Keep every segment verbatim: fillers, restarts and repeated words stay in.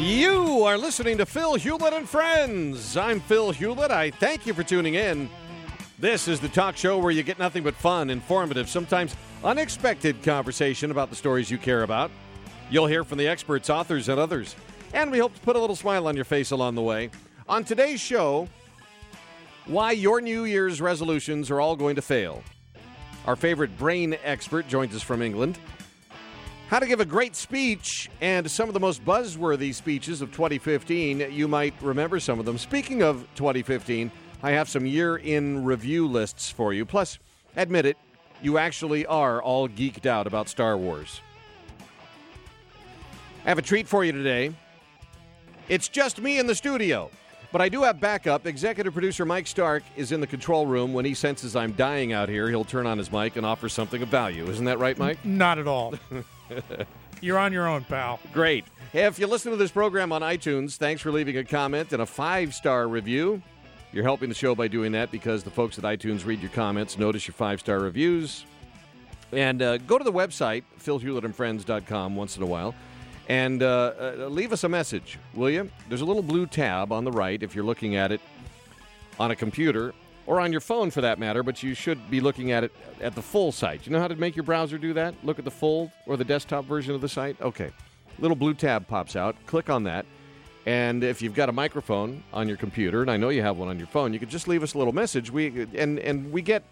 You are listening to Phil Hewlett and Friends. I'm Phil Hewlett. I thank you for tuning in. This is the talk show where you get nothing but fun, informative, sometimes unexpected conversation about the stories you care about. You'll hear from the experts, authors, and others. And we hope to put a little smile on your face along the way. On today's show, why your New Year's resolutions are all going to fail. Our favorite brain expert joins us from England. How to give a great speech and some of the most buzzworthy speeches of twenty fifteen. You might remember some of them. Speaking of twenty fifteen, I have some year-in review lists for you. Plus, admit it, you actually are all geeked out about Star Wars. I have a treat for you today. It's just me in the studio, but I do have backup. Executive producer Mike Stark is in the control room. When he senses I'm dying out here, he'll turn on his mic and offer something of value. Isn't that right, Mike? Not at all. You're on your own, pal. Great. Hey, if you listen to this program on iTunes, thanks for leaving a comment and a five-star review. You're helping the show by doing that because the folks at iTunes read your comments, notice your five-star reviews. And uh, go to the website, phil hewlett and friends dot com, once in a while, and uh, uh, leave us a message, will you? There's a little blue tab on the right if you're looking at it on a computer, or on your phone for that matter, but you should be looking at it at the full site. You know how to make your browser do that? Look at the full or the desktop version of the site? Okay. Little blue tab pops out. Click on that. And if you've got a microphone on your computer, and I know you have one on your phone, you can just leave us a little message. We and, and we get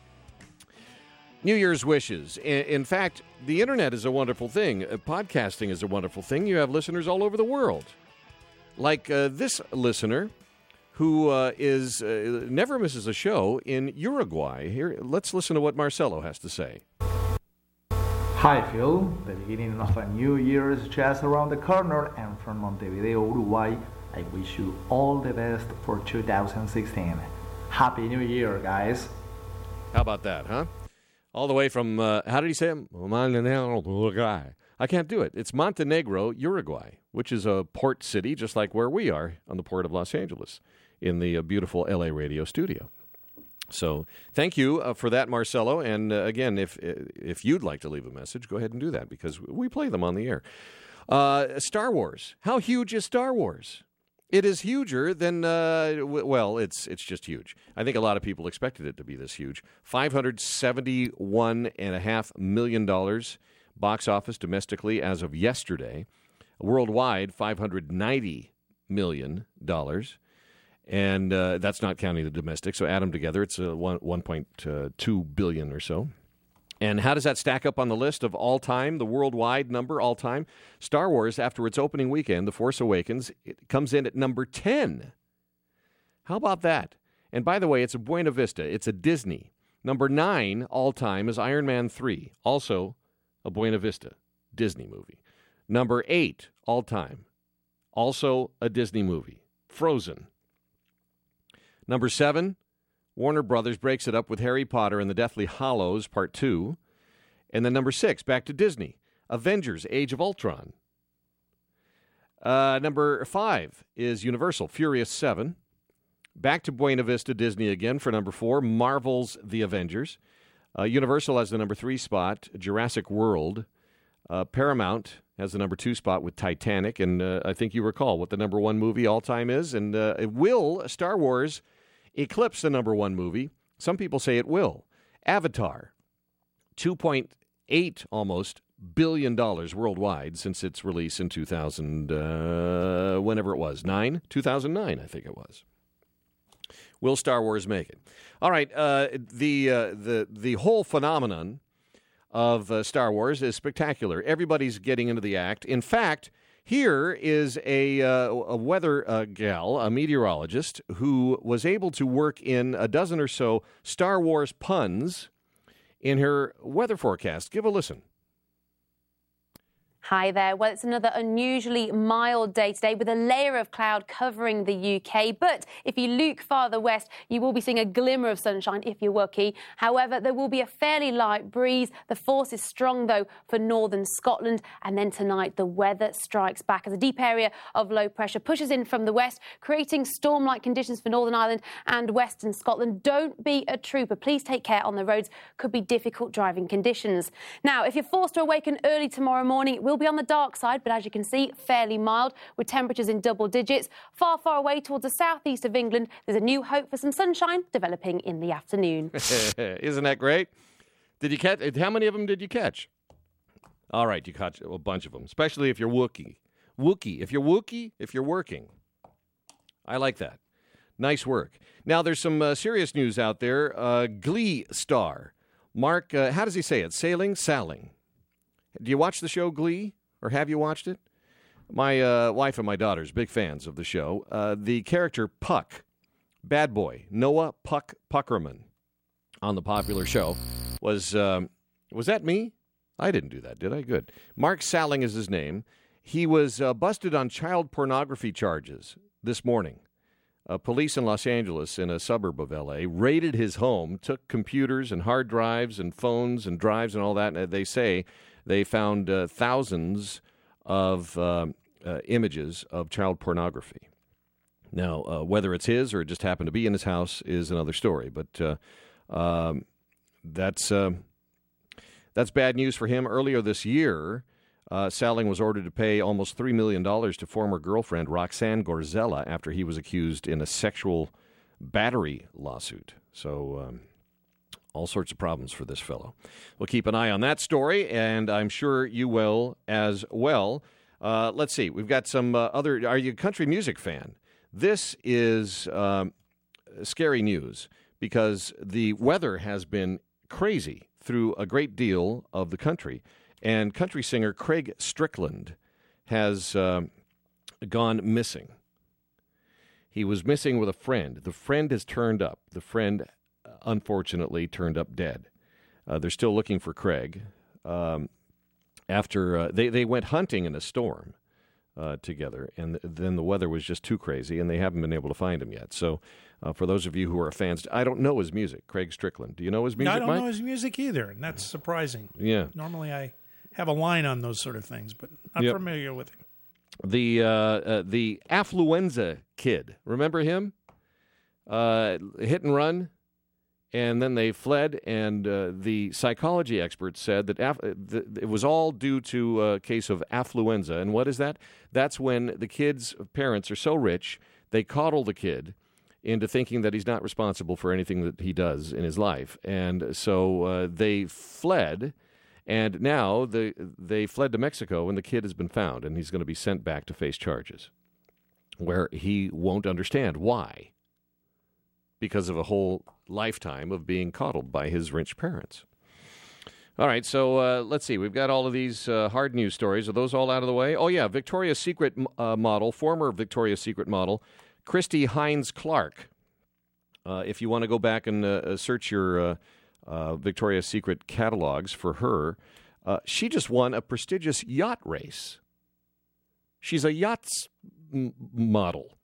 New Year's wishes. In, in fact, the internet is a wonderful thing. Uh, podcasting is a wonderful thing. You have listeners all over the world. Like uh, this listener, who uh, is uh, never misses a show in Uruguay. Here, let's listen to what Marcelo has to say. Hi, Phil. The beginning of a new year is just around the corner, and from Montevideo, Uruguay, I wish you all the best for two thousand sixteen. Happy New Year, guys. How about that, huh? All the way from, uh, how did he say it? Montenegro, Uruguay. I can't do it. It's Montenegro, Uruguay, which is a port city just like where we are on the port of Los Angeles, in the uh, beautiful L A radio studio. So thank you uh, for that, Marcelo. And uh, again, if if you'd like to leave a message, go ahead and do that because we play them on the air. Uh, Star Wars. How huge is Star Wars? It is huger than, uh, w- well, it's it's just huge. I think a lot of people expected it to be this huge. five hundred seventy-one point five million dollars box office domestically as of yesterday. Worldwide, five hundred ninety million dollars. And uh, that's not counting the domestic. So add them together, it's uh, one, one point two billion dollars or so. And how does that stack up on the list of all time, the worldwide number all time? Star Wars, after its opening weekend, The Force Awakens, it comes in at number ten. How about that? And by the way, it's a Buena Vista. It's a Disney. Number nine all time is Iron Man three, also a Buena Vista Disney movie. Number eight all time, also a Disney movie, Frozen. Number seven, Warner Brothers breaks it up with Harry Potter and the Deathly Hallows Part two. And then number six, back to Disney, Avengers, Age of Ultron. Uh, number five is Universal, Furious seven. Back to Buena Vista Disney again for number four, Marvel's The Avengers. Uh, Universal has the number three spot, Jurassic World. Uh, Paramount has the number two spot with Titanic. And uh, I think you recall what the number one movie all time is. And uh, it will, Star Wars, eclipse the number one movie. Some people say it will. Avatar, two point eight almost billion dollars worldwide since its release in two thousand, uh, whenever it was, nine? two thousand nine, I think it was. Will Star Wars make it? All right, uh, the, uh, the, the whole phenomenon of uh, Star Wars is spectacular. Everybody's getting into the act. In fact, here is a, uh, a weather uh, gal, a meteorologist, who was able to work in a dozen or so Star Wars puns in her weather forecast. Give a listen. Hi there. Well, it's another unusually mild day today with a layer of cloud covering the U K. But if you look farther west, you will be seeing a glimmer of sunshine if you're lucky. However, there will be a fairly light breeze. The force is strong, though, for northern Scotland. And then tonight, the weather strikes back as a deep area of low pressure pushes in from the west, creating storm-like conditions for Northern Ireland and western Scotland. Don't be a trooper. Please take care on the roads. Could be difficult driving conditions. Now, if you're forced to awaken early tomorrow morning, it will will be on the dark side, but as you can see, fairly mild, with temperatures in double digits. Far, far away towards the southeast of England, there's a new hope for some sunshine developing in the afternoon. Isn't that great? Did you catch? How many of them did you catch? All right, you caught a bunch of them, especially if you're Wookiee. Wookiee. If you're Wookiee, if you're working. I like that. Nice work. Now, there's some uh, serious news out there. Uh, Glee star. Mark, uh, how does he say it? Sailing? Salling. Do you watch the show Glee? Or have you watched it? My uh, wife and my daughters, big fans of the show. Uh, the character Puck, bad boy, Noah Puck Puckerman, on the popular show, was, um, was that me? I didn't do that, did I? Good. Mark Salling is his name. He was uh, busted on child pornography charges this morning. Uh, police in Los Angeles, in a suburb of L A, raided his home, took computers and hard drives and phones and drives and all that. And they say they found uh, thousands of uh, uh, images of child pornography. Now, uh, whether it's his or it just happened to be in his house is another story. But uh, um, that's uh, that's bad news for him. Earlier this year, Uh, Salling was ordered to pay almost three million dollars to former girlfriend Roxanne Gorzella after he was accused in a sexual battery lawsuit. So um, all sorts of problems for this fellow. We'll keep an eye on that story, and I'm sure you will as well. Uh, let's see. We've got some uh, other... Are you a country music fan? This is um, scary news because the weather has been crazy through a great deal of the country. And country singer Craig Strickland has uh, gone missing. He was missing with a friend. The friend has turned up. The friend, unfortunately, turned up dead. Uh, they're still looking for Craig. Um, after uh, they, they went hunting in a storm uh, together, and th- then the weather was just too crazy, and they haven't been able to find him yet. So uh, for those of you who are fans, I don't know his music, Craig Strickland. Do you know his music, I don't Mike? know his music either, and that's surprising. Yeah. Normally I have a line on those sort of things, but I'm Yep. familiar with him. The uh, uh, the Affluenza kid, remember him? Uh, hit and run, and then they fled. And uh, the psychology experts said that af- th- it was all due to a case of affluenza. And what is that? That's when the kid's parents are so rich they coddle the kid into thinking that he's not responsible for anything that he does in his life, and so uh, they fled. And now the, they fled to Mexico, and the kid has been found, and he's going to be sent back to face charges, where he won't understand why, because of a whole lifetime of being coddled by his rich parents. All right, so uh, let's see. We've got all of these uh, hard news stories. Are those all out of the way? Oh, yeah, Victoria's Secret uh, model, former Victoria's Secret model, Christy Hines Clark. Uh, if you want to go back and uh, search your... Uh, Uh, Victoria's Secret catalogs for her, uh, she just won a prestigious yacht race. She's a yacht m- model.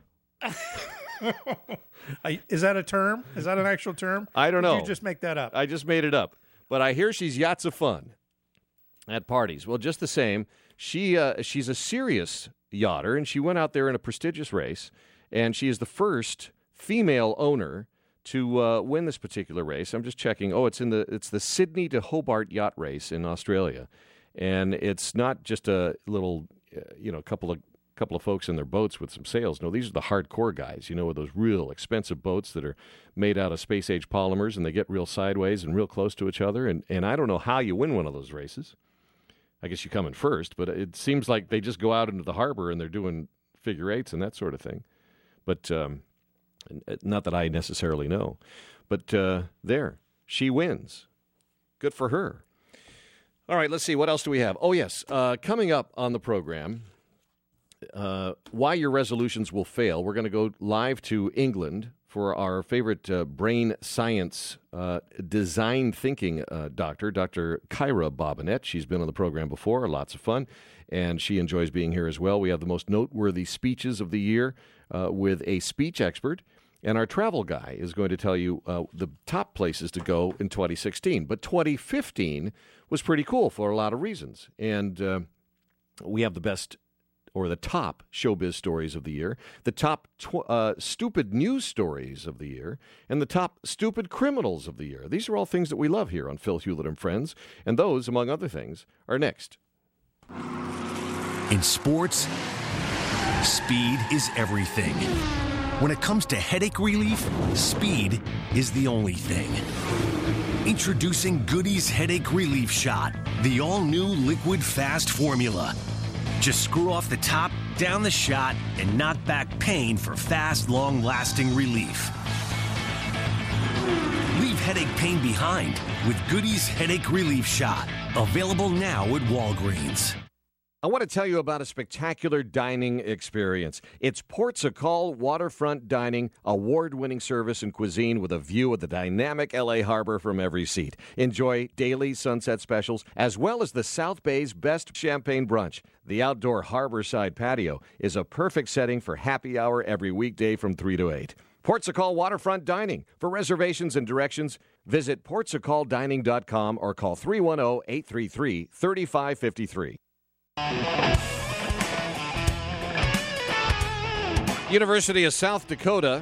I, is that a term? Is that an actual term? I don't Or know. Did you just make that up? I just made it up. But I hear she's yachts of fun at parties. Well, just the same, she uh, she's a serious yachter, and she went out there in a prestigious race, and she is the first female owner to uh, win this particular race. I'm just checking. Oh, it's in the it's the Sydney to Hobart Yacht Race in Australia, and it's not just a little, uh, you know, couple of couple of folks in their boats with some sails. No, these are the hardcore guys. You know, with those real expensive boats that are made out of space age polymers, and they get real sideways and real close to each other. And and I don't know how you win one of those races. I guess you come in first, but it seems like they just go out into the harbor and they're doing figure eights and that sort of thing. But um, not that I necessarily know. But uh, there, she wins. Good for her. All right, let's see. What else do we have? Oh, yes. Uh, coming up on the program, uh, why your resolutions will fail. We're going to go live to England for our favorite uh, brain science uh, design thinking uh, doctor, Doctor Kyra Bobbinet. She's been on the program before. Lots of fun. And she enjoys being here as well. We have the most noteworthy speeches of the year uh, with a speech expert. And our travel guy is going to tell you uh, the top places to go in twenty sixteen. But twenty fifteen was pretty cool for a lot of reasons. And uh, we have the best or the top showbiz stories of the year, the top tw- uh, stupid news stories of the year, and the top stupid criminals of the year. These are all things that we love here on Phil Hewlett and Friends. And those, among other things, are next. In sports, speed is everything. When it comes to headache relief, speed is the only thing. Introducing Goody's Headache Relief Shot, the all-new liquid fast formula. Just screw off the top, down the shot, and knock back pain for fast, long-lasting relief. Leave headache pain behind with Goody's Headache Relief Shot. Available now at Walgreens. I want to tell you about a spectacular dining experience. It's Portugal Waterfront Dining, award-winning service and cuisine with a view of the dynamic L A harbor from every seat. Enjoy daily sunset specials, as well as the South Bay's best champagne brunch. The outdoor harborside patio is a perfect setting for happy hour every weekday from three to eight. Portugal Waterfront Dining. For reservations and directions, visit portugal dining dot com or call three one zero, eight three three, three five five three. University of South Dakota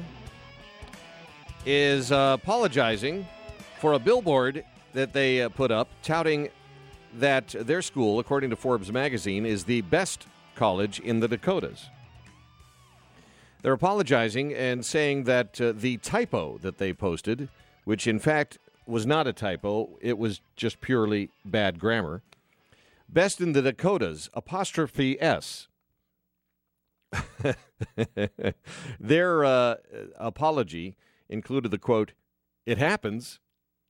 is uh, apologizing for a billboard that they uh, put up touting that their school, according to Forbes magazine, is the best college in the Dakotas. They're apologizing and saying that uh, the typo that they posted, which in fact was not a typo, it was just purely bad grammar. Best in the Dakotas, apostrophe S. Their uh, apology included the quote, "It happens."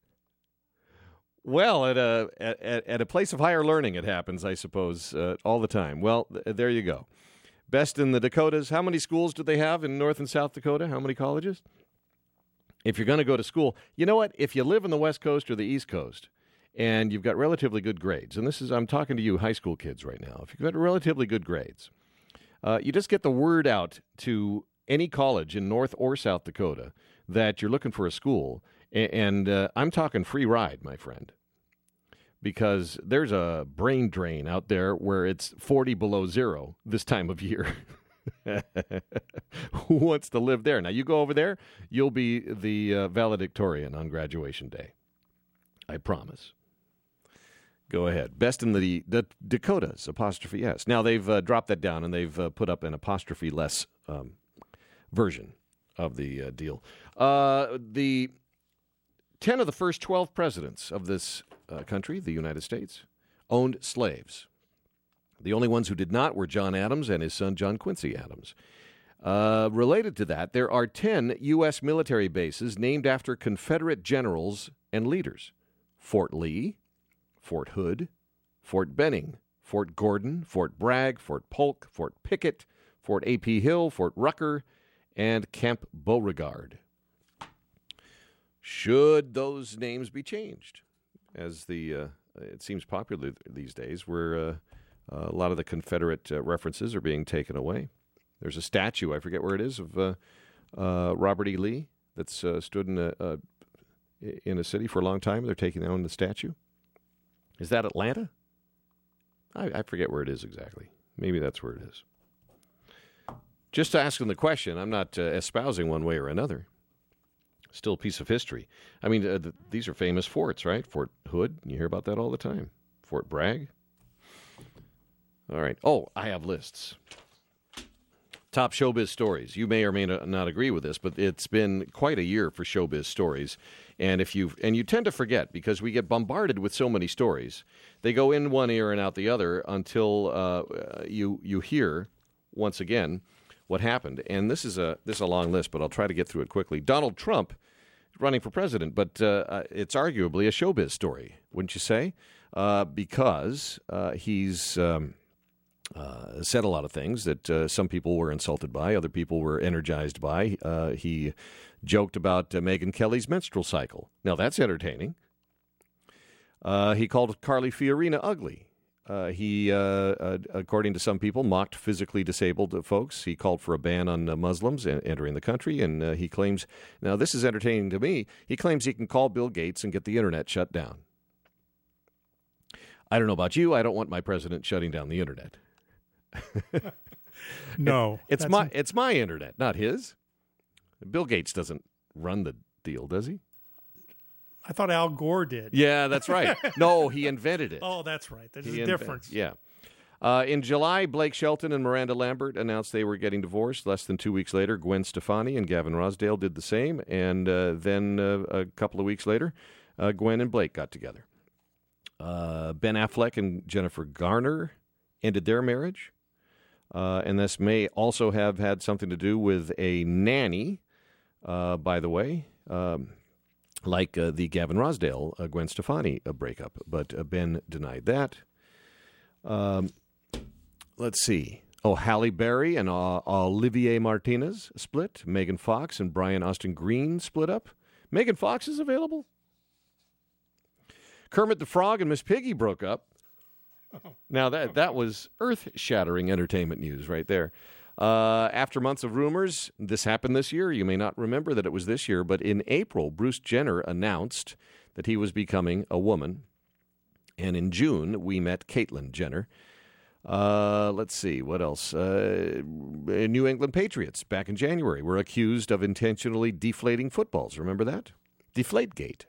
Well, at a at, at a place of higher learning, it happens, I suppose, uh, all the time. Well, th- there you go. Best in the Dakotas. How many schools do they have in North and South Dakota? How many colleges? If you're going to go to school, you know what? If you live in the West Coast or the East Coast, and you've got relatively good grades, and this is, I'm talking to you high school kids right now, if you've got relatively good grades, uh, you just get the word out to any college in North or South Dakota that you're looking for a school, and, and uh, I'm talking free ride, my friend, because there's a brain drain out there where it's forty below zero this time of year. Who wants to live there? Now, you go over there, you'll be the uh, valedictorian on graduation day. I promise. Go ahead. Best in the, the Dakotas, apostrophe S. Now, they've uh, dropped that down, and they've uh, put up an apostrophe-less um, version of the uh, deal. Uh, the ten of the first twelve presidents of this uh, country, the United States, owned slaves. The only ones who did not were John Adams and his son, John Quincy Adams. Uh, related to that, there are ten U S military bases named after Confederate generals and leaders. Fort Lee, Fort Hood, Fort Benning, Fort Gordon, Fort Bragg, Fort Polk, Fort Pickett, Fort A P Hill, Fort Rucker, and Camp Beauregard. Should those names be changed? As the uh, it seems popular these days, where uh, uh, a lot of the Confederate uh, references are being taken away. There's a statue, I forget where it is, of uh, uh, Robert E. Lee that's uh, stood in a, a in a city for a long time. They're taking down the statue. Is that Atlanta? I, I forget where it is exactly. Maybe that's where it is. Just asking the question. I'm not uh, espousing one way or another. Still a piece of history. I mean, uh, th- these are famous forts, right? Fort Hood, you hear about that all the time. Fort Bragg. All right. Oh, I have lists. Top showbiz stories. You may or may not agree with this, but it's been quite a year for showbiz stories. And if you and you tend to forget because we get bombarded with so many stories. They go in one ear and out the other until uh, you you hear once again what happened. And this is a this is a long list, but I'll try to get through it quickly. Donald Trump is running for president, but uh, it's arguably a showbiz story, wouldn't you say? Uh, because uh, he's um, uh, said a lot of things that uh, some people were insulted by, other people were energized by. Uh, he joked about uh, Megyn Kelly's menstrual cycle. Now, that's entertaining. Uh, he called Carly Fiorina ugly. Uh, he, uh, uh, according to some people, mocked physically disabled uh, folks. He called for a ban on uh, Muslims en- entering the country, and uh, he claims, now this is entertaining to me, he claims he can call Bill Gates and get the internet shut down. I don't know about you. I don't want my president shutting down the internet. No. It, it's that's my n- it's my internet, not his. Bill Gates doesn't run the deal, does he? I thought Al Gore did. Yeah, that's right. No, he invented it. Oh, that's right. There's He a inven- difference. Yeah. Uh, in July, Blake Shelton and Miranda Lambert announced they were getting divorced. Less than two weeks later, Gwen Stefani and Gavin Rossdale did the same. And uh, then uh, a couple of weeks later, uh, Gwen and Blake got together. Uh, Ben Affleck and Jennifer Garner ended their marriage. Uh, and this may also have had something to do with a nanny, uh, by the way, um, like uh, the Gavin Rossdale, uh, Gwen Stefani uh, breakup. But uh, Ben denied that. Um, let's see. Oh, Halle Berry and uh, Olivier Martinez split. Megan Fox and Brian Austin Green split up. Megan Fox is available. Kermit the Frog and Miss Piggy broke up. Now, that, that was earth-shattering entertainment news right there. Uh, after months of rumors, this happened this year. You may not remember that it was this year, but in April, Bruce Jenner announced that he was becoming a woman. And in June, we met Caitlyn Jenner. Uh, let's see, what else? Uh, New England Patriots, back in January, were accused of intentionally deflating footballs. Remember that? Deflategate.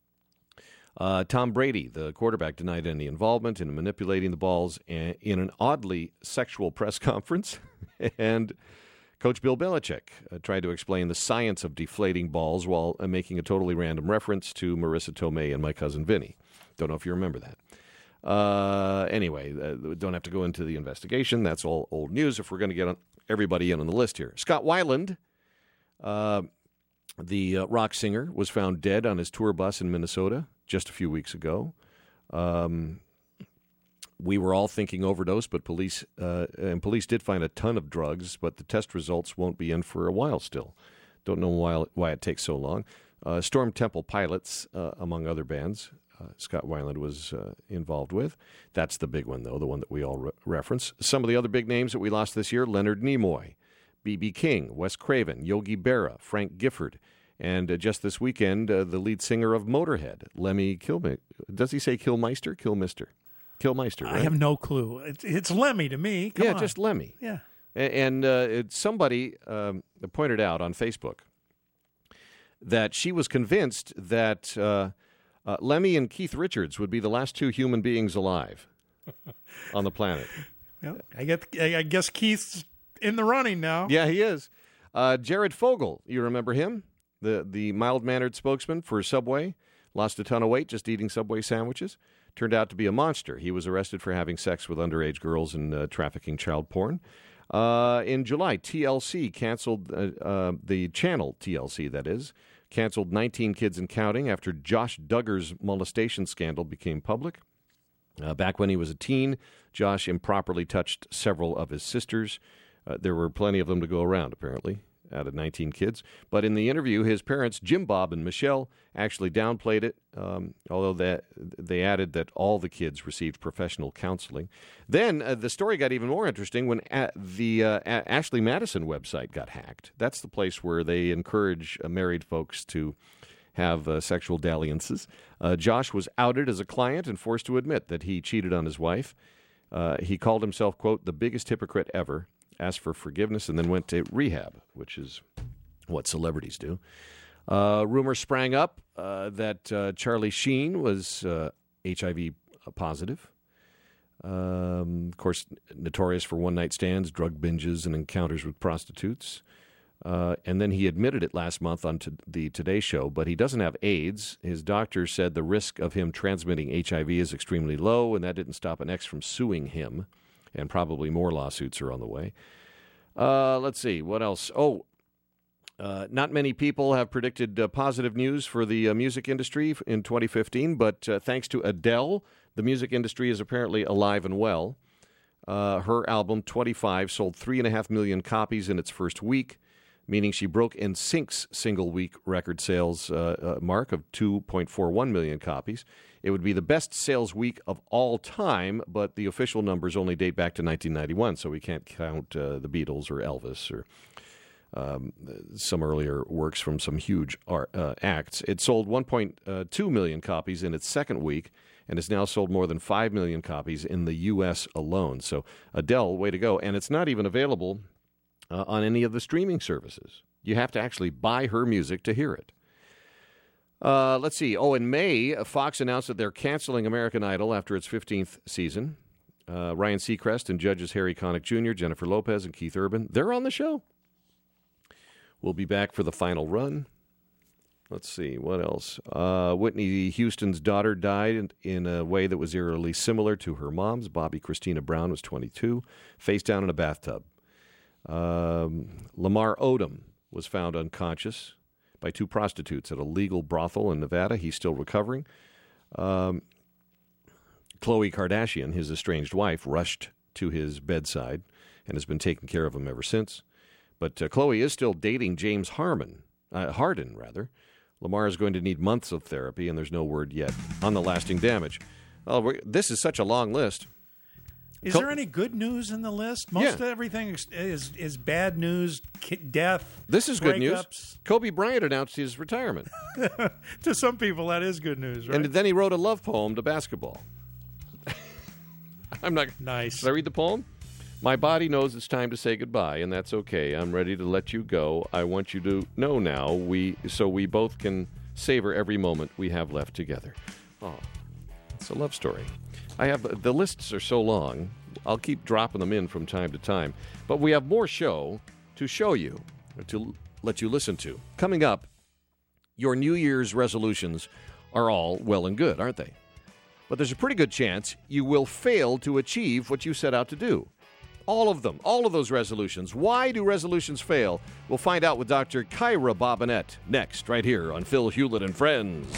Uh, Tom Brady, the quarterback, denied any involvement in manipulating the balls in an oddly sexual press conference. And Coach Bill Belichick uh, tried to explain the science of deflating balls while uh, making a totally random reference to Marissa Tomei and My Cousin Vinny. Don't know if you remember that. Uh, anyway, uh, don't have to go into the investigation. That's all old news if we're going to get on everybody in on the list here. Scott Weiland, uh, the uh, rock singer, was found dead on his tour bus in Minnesota just a few weeks ago. Um, we were all thinking overdose, but police uh, and police did find a ton of drugs, but the test results won't be in for a while still. Don't know why, why it takes so long. Uh, Storm Temple Pilots, uh, among other bands, Uh, Scott Weiland was uh, involved with. That's the big one, though, the one that we all re- reference. Some of the other big names that we lost this year, Leonard Nimoy, B B King, Wes Craven, Yogi Berra, Frank Gifford, and uh, just this weekend, uh, the lead singer of Motorhead, Lemmy Kilmister. Does he say Kilmeister? Kilmister? Kilmeister, right? I have no clue. It's, it's Lemmy to me. Come yeah, on. just Lemmy. Yeah. A- And uh, it, somebody um, pointed out on Facebook that she was convinced that Uh, Uh, Lemmy and Keith Richards would be the last two human beings alive on the planet. Well, I get. I guess Keith's in the running now. Yeah, he is. Uh, Jared Fogle, you remember him? The the mild-mannered spokesman for Subway. Lost a ton of weight just eating Subway sandwiches. Turned out to be a monster. He was arrested for having sex with underage girls and uh, trafficking child porn. Uh, in July, T L C canceled, uh, uh, the channel T L C, that is, canceled nineteen Kids and Counting after Josh Duggar's molestation scandal became public. Uh, back when he was a teen, Josh improperly touched several of his sisters. Uh, there were plenty of them to go around, apparently, out of nineteen kids. But in the interview, his parents, Jim Bob and Michelle, actually downplayed it, um, although that, they added that all the kids received professional counseling. Then uh, the story got even more interesting when a- the uh, a- Ashley Madison website got hacked. That's the place where they encourage uh, married folks to have uh, sexual dalliances. Uh, Josh was outed as a client and forced to admit that he cheated on his wife. Uh, he called himself, quote, the biggest hypocrite ever, asked for forgiveness, and then went to rehab, which is what celebrities do. Uh, rumors sprang up uh, that uh, Charlie Sheen was uh, H I V positive. Um, of course, notorious for one-night stands, drug binges, and encounters with prostitutes. Uh, and then he admitted it last month on to the Today Show, but he doesn't have AIDS. His doctor said the risk of him transmitting H I V is extremely low, and that didn't stop an ex from suing him, and probably more lawsuits are on the way. Uh, let's see, what else? Oh, uh, not many people have predicted uh, positive news for the uh, music industry in twenty fifteen, but uh, thanks to Adele, the music industry is apparently alive and well. Uh, her album, twenty-five, sold three and a half million copies in its first week, meaning she broke N Sync's single-week record sales uh, uh, mark of two point four one million copies. It would be the best sales week of all time, but the official numbers only date back to nineteen ninety-one, so we can't count uh, the Beatles or Elvis or um, some earlier works from some huge art, uh, acts. It sold one point two million copies in its second week, and has now sold more than five million copies in the U S alone. So Adele, way to go. And it's not even available Uh, on any of the streaming services. You have to actually buy her music to hear it. Uh, let's see. Oh, in May, Fox announced that they're canceling American Idol after its fifteenth season. Uh, Ryan Seacrest and judges Harry Connick Junior, Jennifer Lopez, and Keith Urban. They're on the show. We'll be back for the final run. Let's see, what else? Uh, Whitney Houston's daughter died in, in a way that was eerily similar to her mom's. Bobby Christina Brown was twenty-two, face down in a bathtub. Um, Lamar Odom was found unconscious by two prostitutes at a legal brothel in Nevada. He's still recovering. Um, Khloe Kardashian, his estranged wife, rushed to his bedside and has been taking care of him ever since. But uh, Khloe is still dating James Harmon, uh, Harden, rather. Lamar is going to need months of therapy, and there's no word yet on the lasting damage. Oh, we're, this is such a long list. Is Co- there any good news in the list? Most Yeah. of everything is, is is bad news, ki- death. This is good news. breakups. Kobe Bryant announced his retirement. To some people, that is good news, right? And then he wrote a love poem to basketball. I'm not... Nice. Did I read the poem? My body knows it's time to say goodbye, and that's okay. I'm ready to let you go. I want you to know now, we so we both can savor every moment we have left together. Oh, it's a love story. I have the lists are so long. I'll keep dropping them in from time to time, but we have more show to show you, to let you listen to. Coming up, your New Year's resolutions are all well and good, aren't they? But there's a pretty good chance you will fail to achieve what you set out to do. All of them, all of those resolutions. Why do resolutions fail? We'll find out with Doctor Kyra Bobbinet next, right here on Phil Hewlett and Friends.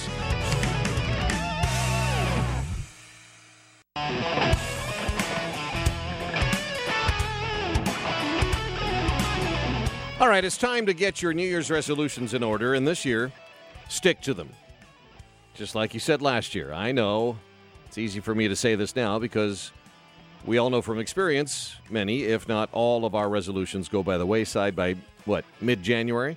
All right, it's time to get your New Year's resolutions in order, and this year, stick to them. Just like you said last year. I know it's easy for me to say this now because we all know from experience, many, if not all, of our resolutions go by the wayside by, what, mid-January?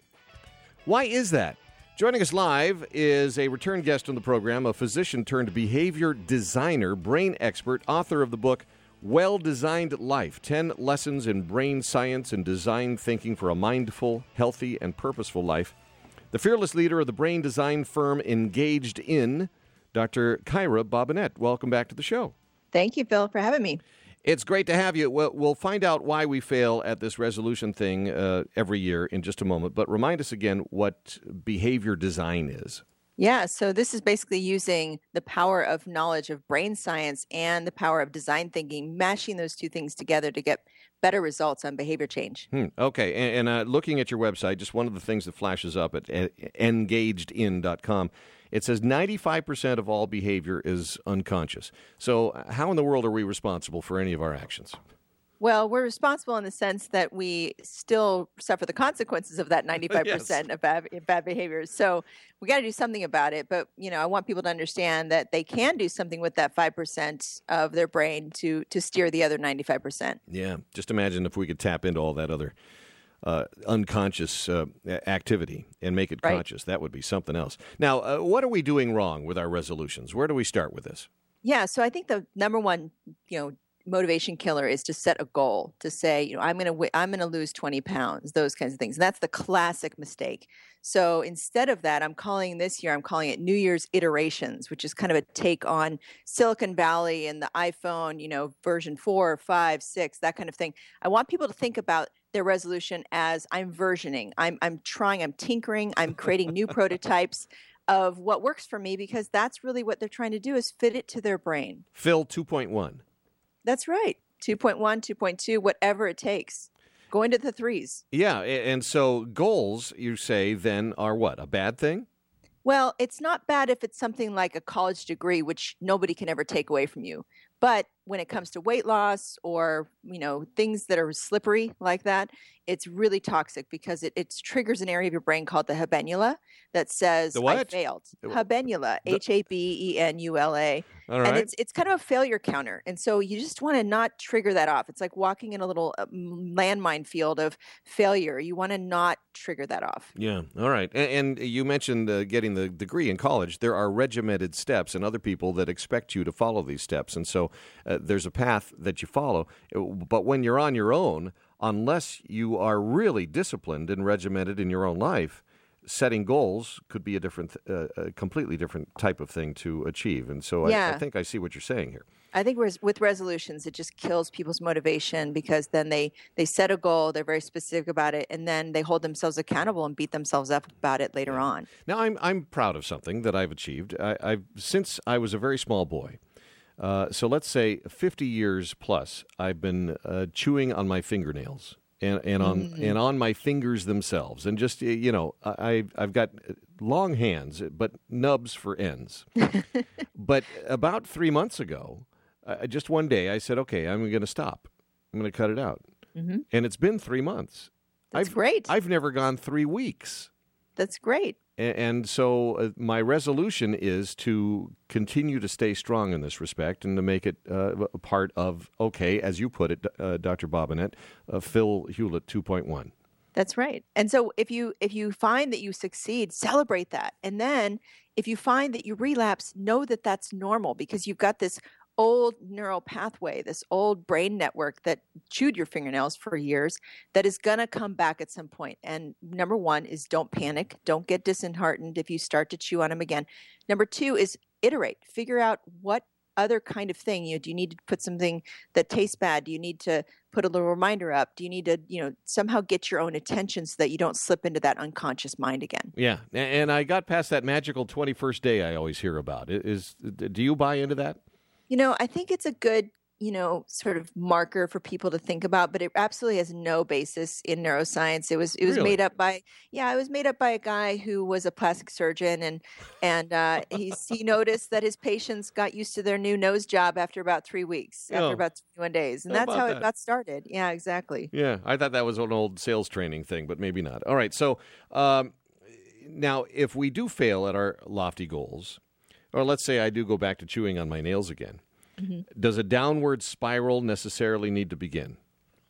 Why is that? Joining us live is a return guest on the program, a physician-turned-behavior designer, brain expert, author of the book Well-Designed Life, ten Lessons in Brain Science and Design Thinking for a Mindful, Healthy, and Purposeful Life. The fearless leader of the brain design firm Engaged In, Doctor Kyra Bobbinet. Welcome back to the show. Thank you, Phil, for having me. It's great to have you. We'll, we'll find out why we fail at this resolution thing uh, every year in just a moment. But remind us again what behavior design is. Yeah, so this is basically using the power of knowledge of brain science and the power of design thinking, mashing those two things together to get better results on behavior change. Hmm. Okay, and, and uh, looking at your website, just one of the things that flashes up at uh, engaged in dot com, it says ninety-five percent of all behavior is unconscious. So how in the world are we responsible for any of our actions? Well, we're responsible in the sense that we still suffer the consequences of that ninety-five percent Yes. of bad, bad behaviors. So we got to do something about it. But, you know, I want people to understand that they can do something with that five percent of their brain to, to steer the other ninety-five percent. Yeah, just imagine if we could tap into all that other uh, unconscious uh, activity and make it Right. conscious. That would be something else. Now, uh, what are we doing wrong with our resolutions? Where do we start with this? Yeah, so I think the number one, you know, motivation killer is to set a goal, to say, you know, I'm going to I'm going to lose twenty pounds, those kinds of things. And that's the classic mistake. So instead of that, I'm calling this year, I'm calling it New Year's iterations, which is kind of a take on Silicon Valley and the iPhone, you know, version four, five, six, that kind of thing. I want people to think about their resolution as I'm versioning, I'm I'm trying, I'm tinkering, I'm creating new prototypes of what works for me, because that's really what they're trying to do, is fit it to their brain. Phil two point one. That's right. two point one, two point two, whatever it takes. Go into the threes. Yeah, a- and so goals, you say, then are what? A bad thing? Well, it's not bad if it's something like a college degree, which nobody can ever take away from you. But when it comes to weight loss or, you know, things that are slippery like that, it's really toxic because it, it triggers an area of your brain called the habenula that says, The what? I failed. Habenula, H A B E N U L A. All right. And it's it's kind of a failure counter. And so you just want to not trigger that off. It's like walking in a little uh, landmine field of failure. You want to not trigger that off. Yeah, all right. And, and you mentioned uh, getting the degree in college. There are regimented steps and other people that expect you to follow these steps. And so uh, there's a path that you follow. But when you're on your own, unless you are really disciplined and regimented in your own life, setting goals could be a different, uh, a completely different type of thing to achieve. And so Yeah. I, I think I see what you're saying here. I think res- with resolutions, it just kills people's motivation because then they, they set a goal, they're very specific about it, and then they hold themselves accountable and beat themselves up about it later on. Now, I'm I'm proud of something that I've achieved. I, I've since I was a very small boy. Uh, so let's say fifty years plus, I've been uh, chewing on my fingernails and, and on Mm. and on my fingers themselves, and just you know, I I've got long hands, but nubs for ends. But about three months ago, I, just one day, I said, "Okay, I'm going to stop. I'm going to cut it out." Mm-hmm. And it's been three months. That's I've, great. I've never gone three weeks. That's great. A- And so uh, my resolution is to continue to stay strong in this respect and to make it uh, a part of, okay, as you put it, uh, Doctor Bobbinet, uh, Phil Hewlett two point one. That's right. And so if you if you find that you succeed, celebrate that. And then if you find that you relapse, know that that's normal because you've got this old neural pathway, this old brain network that chewed your fingernails for years that is going to come back at some point. And number one is don't panic. Don't get disheartened if you start to chew on them again. Number two is iterate. Figure out what other kind of thing. You know, do you need to put something that tastes bad? Do you need to put a little reminder up? Do you need to, you know, somehow get your own attention so that you don't slip into that unconscious mind again? Yeah, a- and I got past that magical twenty-first day I always hear about. I- Is do you buy into that? You know, I think it's a good, you know, sort of marker for people to think about, but it absolutely has no basis in neuroscience. It was it was Really? made up by yeah, it was made up by a guy who was a plastic surgeon, and and uh, he's he noticed that his patients got used to their new nose job after about three weeks, Oh. after about twenty-one days, and How that's about how that? it got started. Yeah, exactly. Yeah, I thought that was an old sales training thing, but maybe not. All right, so um, now if we do fail at our lofty goals, or let's say I do go back to chewing on my nails again, Mm-hmm. does a downward spiral necessarily need to begin?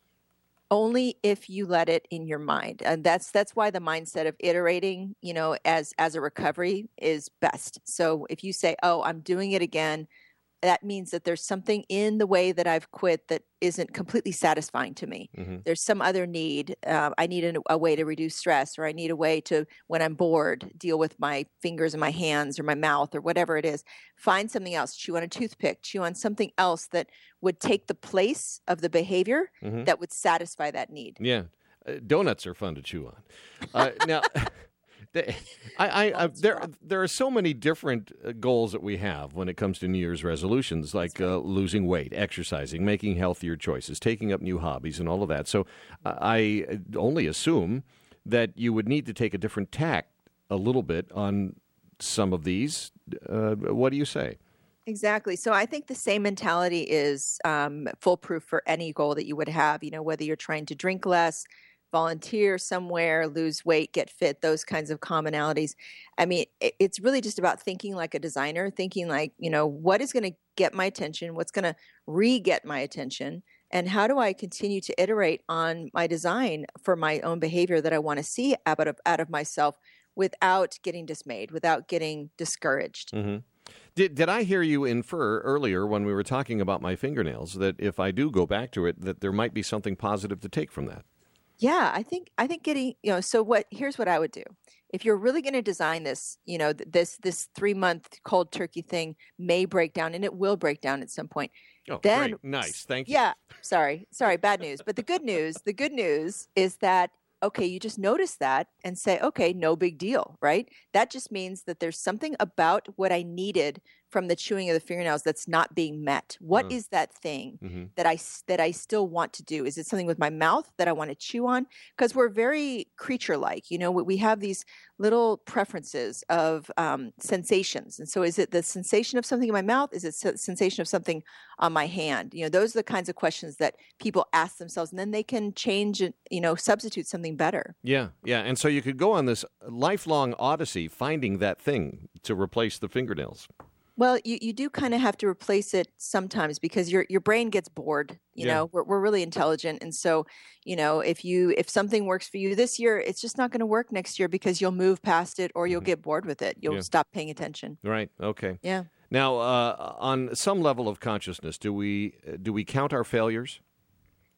Only if you let it in your mind, and that's that's why the mindset of iterating, you know, as as a recovery is best. So if you say, "Oh, I'm doing it again," that means that there's something in the way that I've quit that isn't completely satisfying to me. Mhm. There's some other need. Uh, I need a, a way to reduce stress, or I need a way to, when I'm bored, deal with my fingers and my hands or my mouth or whatever it is. Find something else. Chew on a toothpick. Chew on something else that would take the place of the behavior Mhm. that would satisfy that need. Yeah, uh, donuts are fun to chew on. Uh, now, the- I, I, I, there, there are so many different uh, goals that we have when it comes to New Year's resolutions, like uh, losing weight, exercising, making healthier choices, taking up new hobbies, and all of that. So uh, I only assume that you would need to take a different tack a little bit on some of these. Uh, what do you say? Exactly. So I think the same mentality is um, foolproof for any goal that you would have, you know, whether you're trying to drink less, volunteer somewhere, lose weight, get fit, those kinds of commonalities. I mean, it, it's really just about thinking like a designer, thinking like, you know, what is going to get my attention? What's going to re-get my attention? And how do I continue to iterate on my design for my own behavior that I want to see out of, out of myself without getting dismayed, without getting discouraged? Mm-hmm. Did, did I hear you infer earlier when we were talking about my fingernails that if I do go back to it, that there might be something positive to take from that? Yeah, I think I think getting, you know, so what here's what I would do. If you're really going to design this, you know, th- this this three month cold turkey thing may break down, and it will break down at some point. Oh, Then great. Nice. Thank you. Yeah, sorry. Sorry, bad news. But the good news, the good news is that okay, you just notice that and say, okay, no big deal, right? That just means that there's something about what I needed from the chewing of the fingernails that's not being met. What Uh. is that thing Mm-hmm. that I s- that I still want to do? Is it something with my mouth that I want to chew on? Because we're very creature-like, you know. We we have these little preferences of um, sensations, and so is it the sensation of something in my mouth? Is it the sensation of something on my hand? You know, those are the kinds of questions that people ask themselves, and then they can change and, you know, substitute something better. Yeah, yeah. And so you could go on this lifelong odyssey finding that thing to replace the fingernails. Well, you, you do kind of have to replace it sometimes because your your brain gets bored. You Yeah. know, we're we're really intelligent, and so you know if you if something works for you this year, it's just not going to work next year because you'll move past it or you'll get bored with it. You'll Yeah. stop paying attention. Right. Okay. Yeah. Now, uh, on some level of consciousness, do we do we count our failures?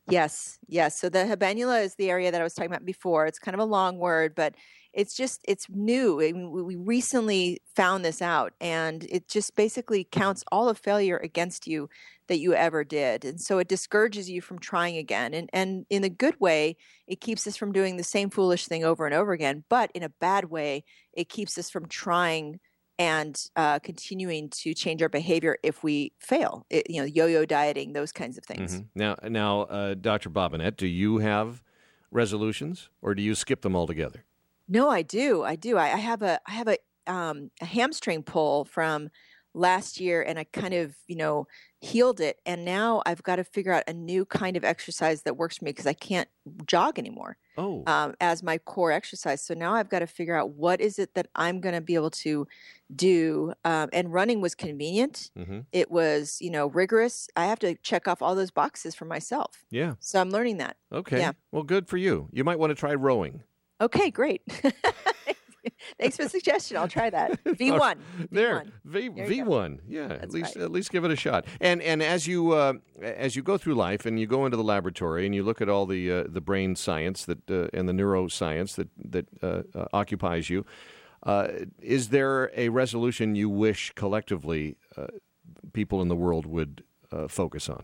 Yes, yes. So the habenula is the area that I was talking about before. It's kind of a long word, but it's just, it's new. I mean, we recently found this out, and it just basically counts all of failure against you that you ever did. And so it discourages you from trying again. And, and in a good way, it keeps us from doing the same foolish thing over and over again. But in a bad way, it keeps us from trying and uh, continuing to change our behavior if we fail. It, you know, yo-yo dieting, those kinds of things. Mm-hmm. Now, now, uh, Doctor Bobbinet, do you have resolutions, or do you skip them altogether? No, I do. I do. I, I have a I have a um, a hamstring pull from last year, and I kind of you know healed it, and now I've got to figure out a new kind of exercise that works for me because I can't jog anymore. Oh, um, as my core exercise. So now I've got to figure out what is it that I'm going to be able to do. Um, and running was convenient. mm-hmm. It was, you know, rigorous. I have to check off all those boxes for myself. Yeah. So I'm learning that. Okay. Yeah. Well, good for you. You might want to try rowing. Okay, great. Thanks for the suggestion. I'll try that. V one. There, V There V you go. one. Yeah, at That's least right. at least give it a shot. And and as you uh, as you go through life and you go into the laboratory and you look at all the uh, the brain science that uh, and the neuroscience that that uh, uh, occupies you, uh, is there a resolution you wish collectively uh, people in the world would uh, focus on?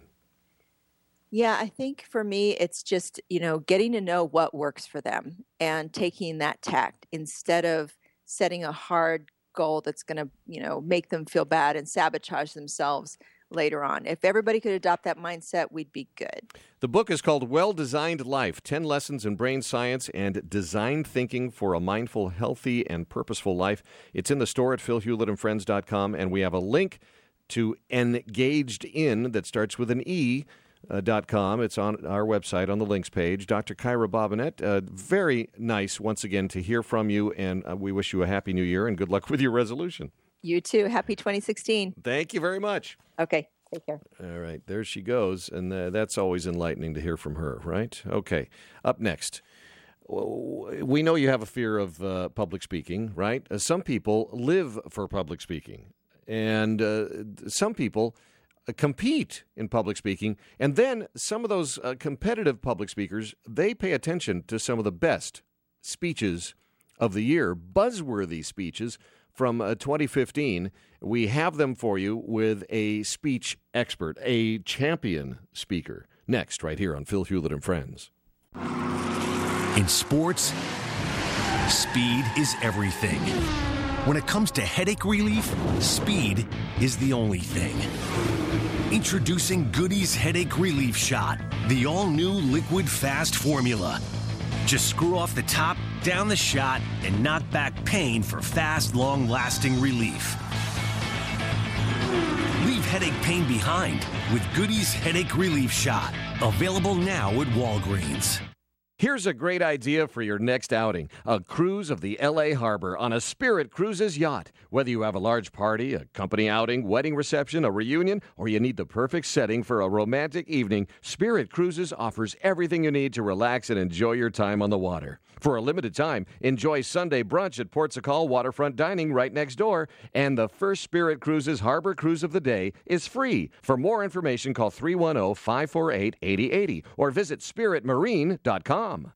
Yeah, I think for me, it's just, you know, getting to know what works for them and taking that tact instead of setting a hard goal that's going to, you know, make them feel bad and sabotage themselves later on. If everybody could adopt that mindset, we'd be good. The book is called Well-Designed Life, ten Lessons in Brain Science and Design Thinking for a Mindful, Healthy, and Purposeful Life. It's in the store at phil hewlett and friends dot com, and we have a link to Engaged In that starts with an E, Uh, dot com. It's on our website on the links page. Doctor Kyra Bobbinet, uh, very nice once again to hear from you, and uh, we wish you a happy new year and good luck with your resolution. You too. Happy twenty sixteen. Thank you very much. Okay. Take care. All right. There she goes, and uh, that's always enlightening to hear from her, right? Okay. Up next. We know you have a fear of uh, public speaking, right? Uh, some people live for public speaking, and uh, some people compete in public speaking, and then some of those uh, competitive public speakers, they pay attention to some of the best speeches of the year, buzzworthy speeches from uh, twenty fifteen. We have them for you with a speech expert, a champion speaker, next right here on Phil Hewlett and Friends. In sports, speed is everything. When it comes to headache relief, speed is the only thing. Introducing Goody's Headache Relief Shot, the all-new liquid fast formula. Just screw off the top, down the shot, and knock back pain for fast, long-lasting relief. Leave headache pain behind with Goody's Headache Relief Shot. Available now at Walgreens. Here's a great idea for your next outing. A cruise of the L A Harbor on a Spirit Cruises yacht. Whether you have a large party, a company outing, wedding reception, a reunion, or you need the perfect setting for a romantic evening, Spirit Cruises offers everything you need to relax and enjoy your time on the water. For a limited time, enjoy Sunday brunch at Port Sacal Waterfront Dining right next door. And the first Spirit Cruises Harbor Cruise of the day is free. For more information, call three one zero, five four eight, eight zero eight zero or visit spirit marine dot com.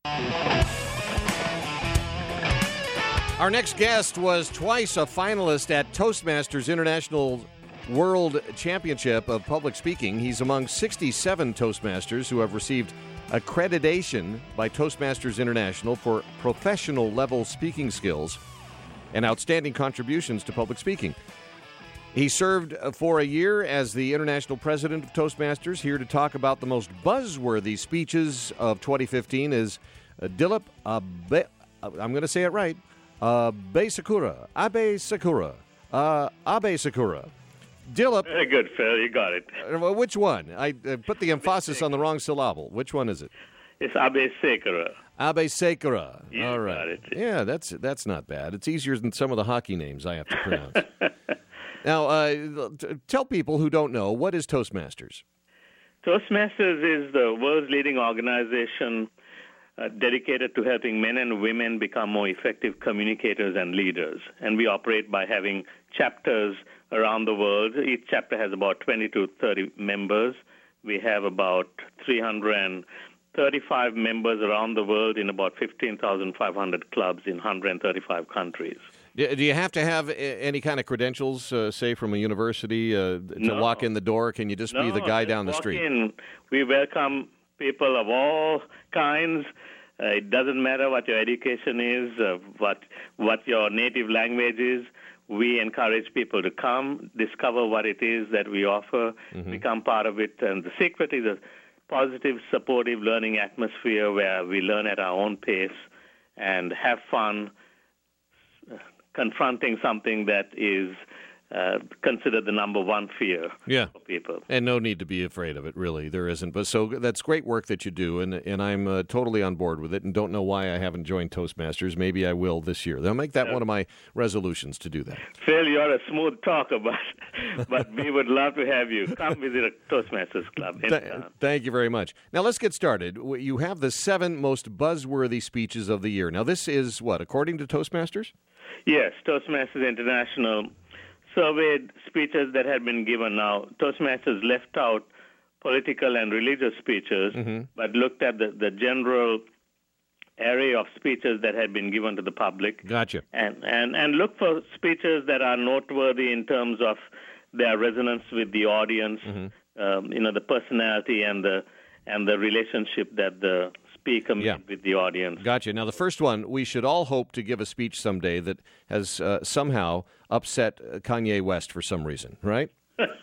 Our next guest was twice a finalist at Toastmasters International World Championship of Public Speaking. He's among sixty-seven Toastmasters who have received accreditation by Toastmasters International for professional level speaking skills and outstanding contributions to public speaking. He served for a year as the international president of Toastmasters. Here to talk about the most buzzworthy speeches of twenty fifteen is uh, Dilip Abe, I'm going to say it right, Abe Sakura. Abe Sakura. Uh, Abe Sakura. Dilip. Very good, Phil. You got it. Uh, which one? I uh, put the emphasis on the wrong syllable. Which one is it? It's Abe Sakura. Abe Sakura. You All right. got it. Yeah, that's that's not bad. It's easier than some of the hockey names I have to pronounce. Now, uh, t- tell people who don't know, what is Toastmasters? Toastmasters is the world's leading organization uh, dedicated to helping men and women become more effective communicators and leaders. And we operate by having chapters around the world. Each chapter has about twenty to thirty members. We have about three hundred thirty-five members around the world in about fifteen thousand five hundred clubs in one hundred thirty-five countries. Do you have to have any kind of credentials, uh, say, from a university uh, to No. walk in the door? Can you just No, be the guy just down the walk street? in. We welcome people of all kinds. Uh, it doesn't matter what your education is, uh, what what your native language is. We encourage people to come, discover what it is that we offer, Mm-hmm. become part of it. And the secret is a positive, supportive learning atmosphere where we learn at our own pace and have fun, uh, confronting something that is uh, considered the number one fear Yeah. for people. And no need to be afraid of it, really. There isn't. But so that's great work that you do, and and I'm uh, totally on board with it and don't know why I haven't joined Toastmasters. Maybe I will this year. I'll make that one of my resolutions to do that. Phil, you're a smooth talker, but, but we would love to have you. Come visit a Toastmasters Club. Th- anytime. thank you very much. Now, let's get started. W- You have the seven most buzzworthy speeches of the year. Now, this is what, according to Toastmasters? Yes, Toastmasters International surveyed speeches that had been given. Now, Toastmasters left out political and religious speeches, but looked at the, the general array of speeches that had been given to the public. Gotcha. And, and, and look for speeches that are noteworthy in terms of their resonance with the audience, um, you know, the personality and the and the relationship that the speaker Yeah. made with the audience. Gotcha. Now, the first one, we should all hope to give a speech someday that has uh, somehow upset uh, Kanye West for some reason, right?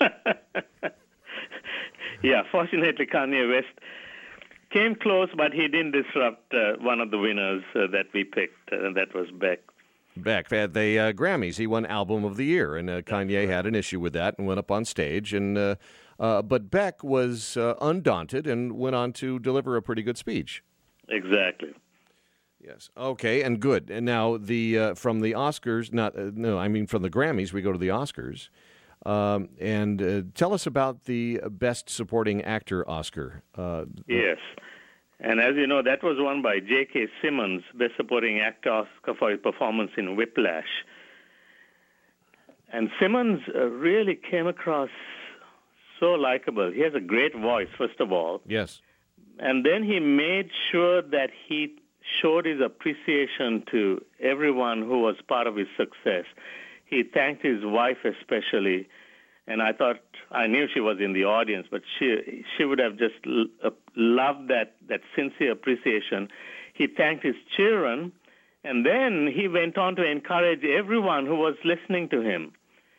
Yeah, fortunately, Kanye West came close, but he didn't disrupt uh, one of the winners uh, that we picked, uh, and that was Beck. Beck at the uh, Grammys. He won Album of the Year, and uh, Kanye had an issue with that and went up on stage. And uh, uh, but Beck was uh, undaunted and went on to deliver a pretty good speech. Exactly. Yes. Okay, and good. And now the uh, from the Oscars, not uh, no, I mean from the Grammys, we go to the Oscars. Um, and uh, tell us about the Best Supporting Actor Oscar. Uh, Yes. And as you know, that was won by J K. Simmons, Best Supporting Actor Oscar for his performance in Whiplash. And Simmons uh, really came across so likable. He has a great voice, first of all. yes. And then he made sure that he showed his appreciation to everyone who was part of his success. He thanked his wife especially, and I thought, I knew she was in the audience, but she she would have just l- uh, loved that, that sincere appreciation. He thanked his children, and then he went on to encourage everyone who was listening to him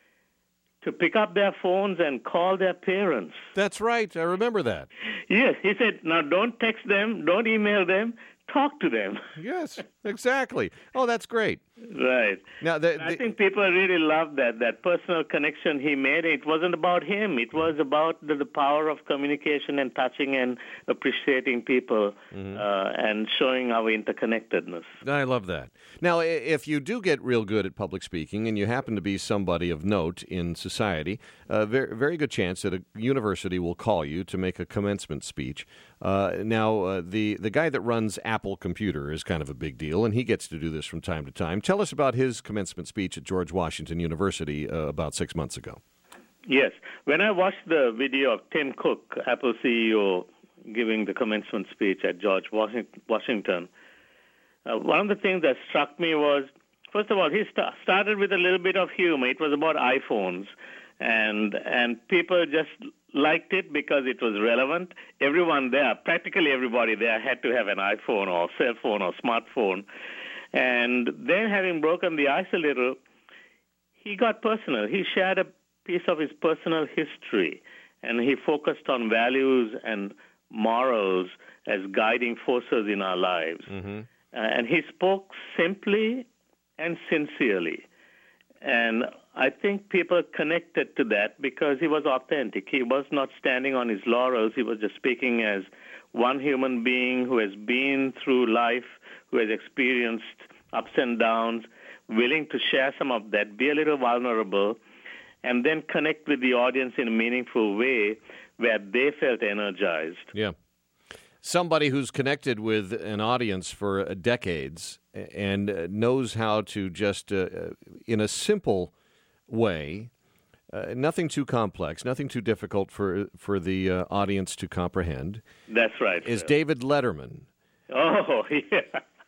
to pick up their phones and call their parents. That's right. I remember that. Yes, he said, now don't text them, don't email them, talk to them. Yes, exactly. Oh, that's great. Right. Now, the, I the, think people really loved that, that personal connection he made. It wasn't about him. It was about the, the power of communication and touching and appreciating people Mm-hmm. uh, and showing our interconnectedness. I love that. Now, i- if you do get real good at public speaking and you happen to be somebody of note in society, a very, very good chance that a university will call you to make a commencement speech. Uh, now, uh, the, the guy that runs Apple Computer is kind of a big deal, and he gets to do this from time to time. Tell us about his commencement speech at George Washington University uh, about six months ago. Yes. When I watched the video of Tim Cook, Apple C E O, giving the commencement speech at George Washington, uh, one of the things that struck me was, first of all, he st- started with a little bit of humor. It was about iPhones, and and people just liked it because it was relevant. Everyone there, practically everybody there, had to have an iPhone or cell phone or smartphone. And then, having broken the ice a little, he got personal. He shared a piece of his personal history, and he focused on values and morals as guiding forces in our lives. Mm-hmm. Uh, and he spoke simply and sincerely. And I think people connected to that because he was authentic. He was not standing on his laurels. He was just speaking as one human being who has been through life, who has experienced ups and downs, willing to share some of that, be a little vulnerable, and then connect with the audience in a meaningful way where they felt energized. Yeah. Somebody who's connected with an audience for uh, decades and uh, knows how to just, uh, in a simple way, uh, nothing too complex, nothing too difficult for for the uh, audience to comprehend. That's right. Is Phil. David Letterman. Oh, yeah.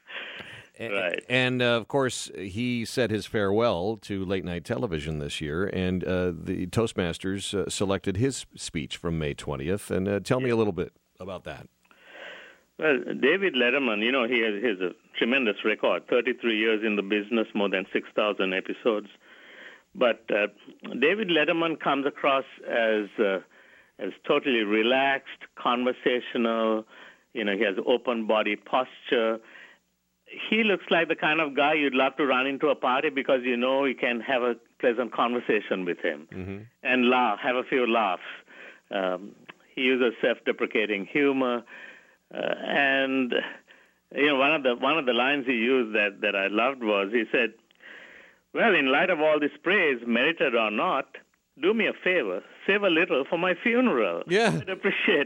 Right. And, uh, of course, he said his farewell to late-night television this year, and uh, the Toastmasters uh, selected his speech from May twentieth. And uh, tell me a little bit about that. Well, David Letterman, you know, he has, he has a tremendous record, thirty-three years in the business, more than six thousand episodes. But uh, David Letterman comes across as uh, as totally relaxed, conversational. You know, he has open body posture. He looks like the kind of guy you'd love to run into a party because you know you can have a pleasant conversation with him mm-hmm. and laugh, have a few laughs. Um, he uses self-deprecating humor, uh, and you know one of the one of the lines he used that, that I loved was he said, "Well, in light of all this praise, merited or not, do me a favor, save a little for my funeral." Yeah. I'd appreciate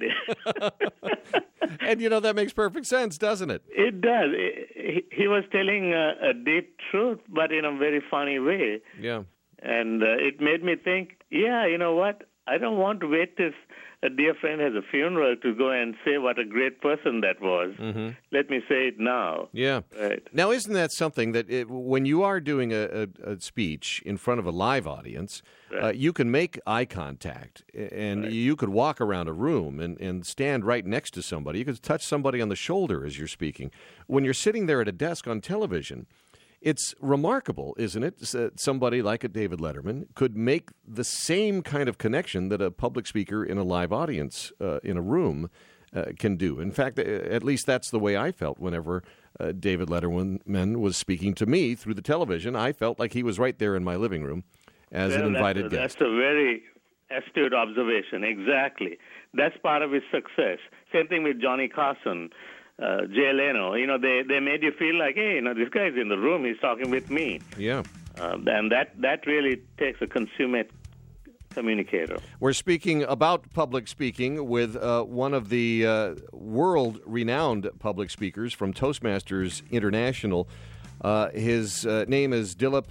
it. And, you know, that makes perfect sense, doesn't it? It does. He, he was telling a, a deep truth, but in a very funny way. Yeah. And uh, it made me think, yeah, you know what? I don't want to wait till a dear friend has a funeral to go and say what a great person that was. Mm-hmm. Let me say it now. Yeah. Right. Now, isn't that something that it, when you are doing a, a, a speech in front of a live audience, right. uh, you can make eye contact and right. you could walk around a room and, and stand right next to somebody. You could touch somebody on the shoulder as you're speaking. When you're sitting there at a desk on television, it's remarkable, isn't it? That somebody like a David Letterman could make the same kind of connection that a public speaker in a live audience uh, in a room uh, can do. In fact, at least that's the way I felt whenever uh, David Letterman was speaking to me through the television. I felt like he was right there in my living room as well, an invited that's a, guest. That's a very astute observation. Exactly. That's part of his success. Same thing with Johnny Carson. Uh, Jay Leno, you know, they, they made you feel like, hey, you know, this guy's in the room, he's talking with me. Yeah. Uh, and that, that really takes a consummate communicator. We're speaking about public speaking with uh, one of the uh, world-renowned public speakers from Toastmasters International. Uh, his uh, name is Dilip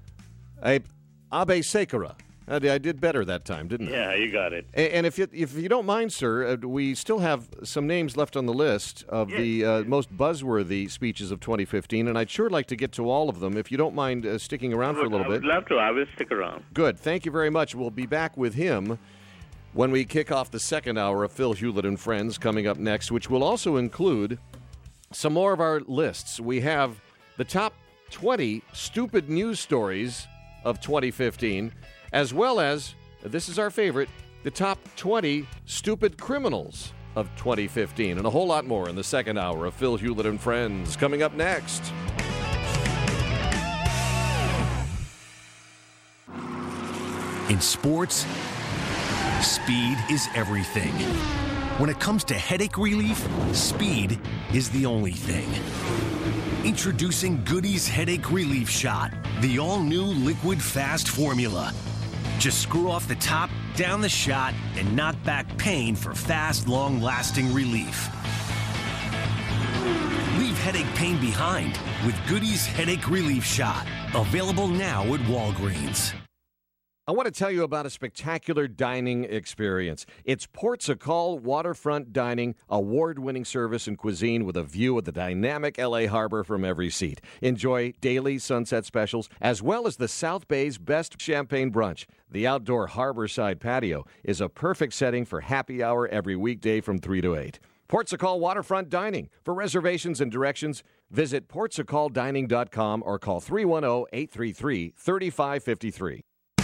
Abeysekera. I did better that time, didn't I? Yeah, you got it. And if you, if you don't mind, sir, uh, we still have some names left on the list of yes. the uh, most buzzworthy speeches of twenty fifteen, and I'd sure like to get to all of them. If you don't mind uh, sticking around would, for a little I would bit. I'd love to. I will stick around. Good. Thank you very much. We'll be back with him when we kick off the second hour of Phil Hewlett and Friends coming up next, which will also include some more of our lists. We have the top twenty stupid news stories of twenty fifteen, as well as, this is our favorite, the top twenty stupid criminals of twenty fifteen, and a whole lot more in the second hour of Phil Hewlett and Friends coming up next. In sports, speed is everything. When it comes to headache relief, speed is the only thing. Introducing Goody's Headache Relief Shot, the all-new liquid fast formula. Just screw off the top, down the shot, and knock back pain for fast, long-lasting relief. Leave headache pain behind with Goody's Headache Relief Shot. Available now at Walgreens. I want to tell you about a spectacular dining experience. It's Portugal Waterfront Dining, award-winning service and cuisine with a view of the dynamic L A harbor from every seat. Enjoy daily sunset specials, as well as the South Bay's best champagne brunch. The outdoor harborside patio is a perfect setting for happy hour every weekday from three to eight. Portugal Waterfront Dining. For reservations and directions, visit portugal dining dot com or call three one zero, eight three three, three five five three.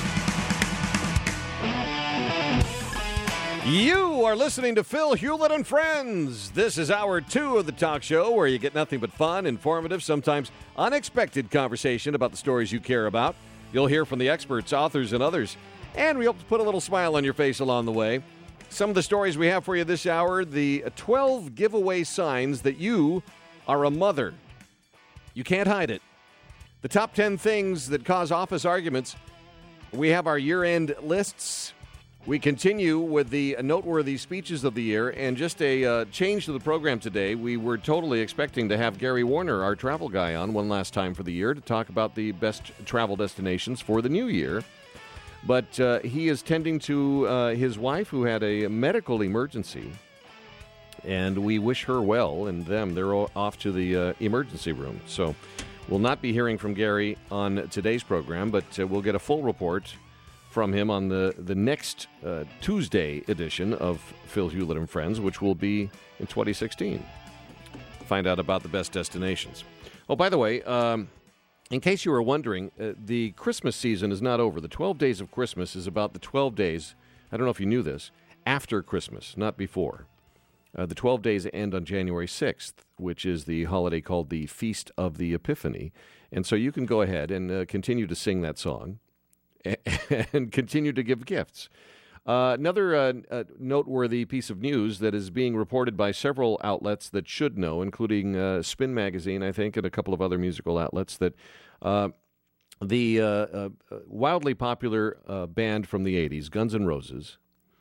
You are listening to Phil Hewlett and Friends. This is hour two of the talk show where you get nothing but fun, informative, sometimes unexpected conversation about the stories you care about. You'll hear from the experts, authors, and others, and we hope to put a little smile on your face along the way. Some of the stories we have for you this hour, the twelve giveaway signs that you are a mother. You can't hide it. The top ten things that cause office arguments. We have our year-end lists. We continue with the noteworthy speeches of the year, and just a uh, change to the program today. We were totally expecting to have Gary Warner, our travel guy, on one last time for the year to talk about the best travel destinations for the new year. But uh, he is tending to uh, his wife, who had a medical emergency, and we wish her well and them. They're all off to the uh, emergency room. So we'll not be hearing from Gary on today's program, but uh, we'll get a full report from him on the, the next uh, Tuesday edition of Phil Hewlett and Friends, which will be in twenty sixteen. Find out about the best destinations. Oh, by the way, um, in case you were wondering, uh, the Christmas season is not over. The twelve Days of Christmas is about the twelve days, I don't know if you knew this, after Christmas, not before. Uh, the twelve days end on January sixth, which is the holiday called the Feast of the Epiphany. And so you can go ahead and uh, continue to sing that song and, and continue to give gifts. Uh, another uh, uh, noteworthy piece of news that is being reported by several outlets that should know, including uh, Spin Magazine, I think, and a couple of other musical outlets, that uh, the uh, uh, wildly popular uh, band from the eighties, Guns N' Roses,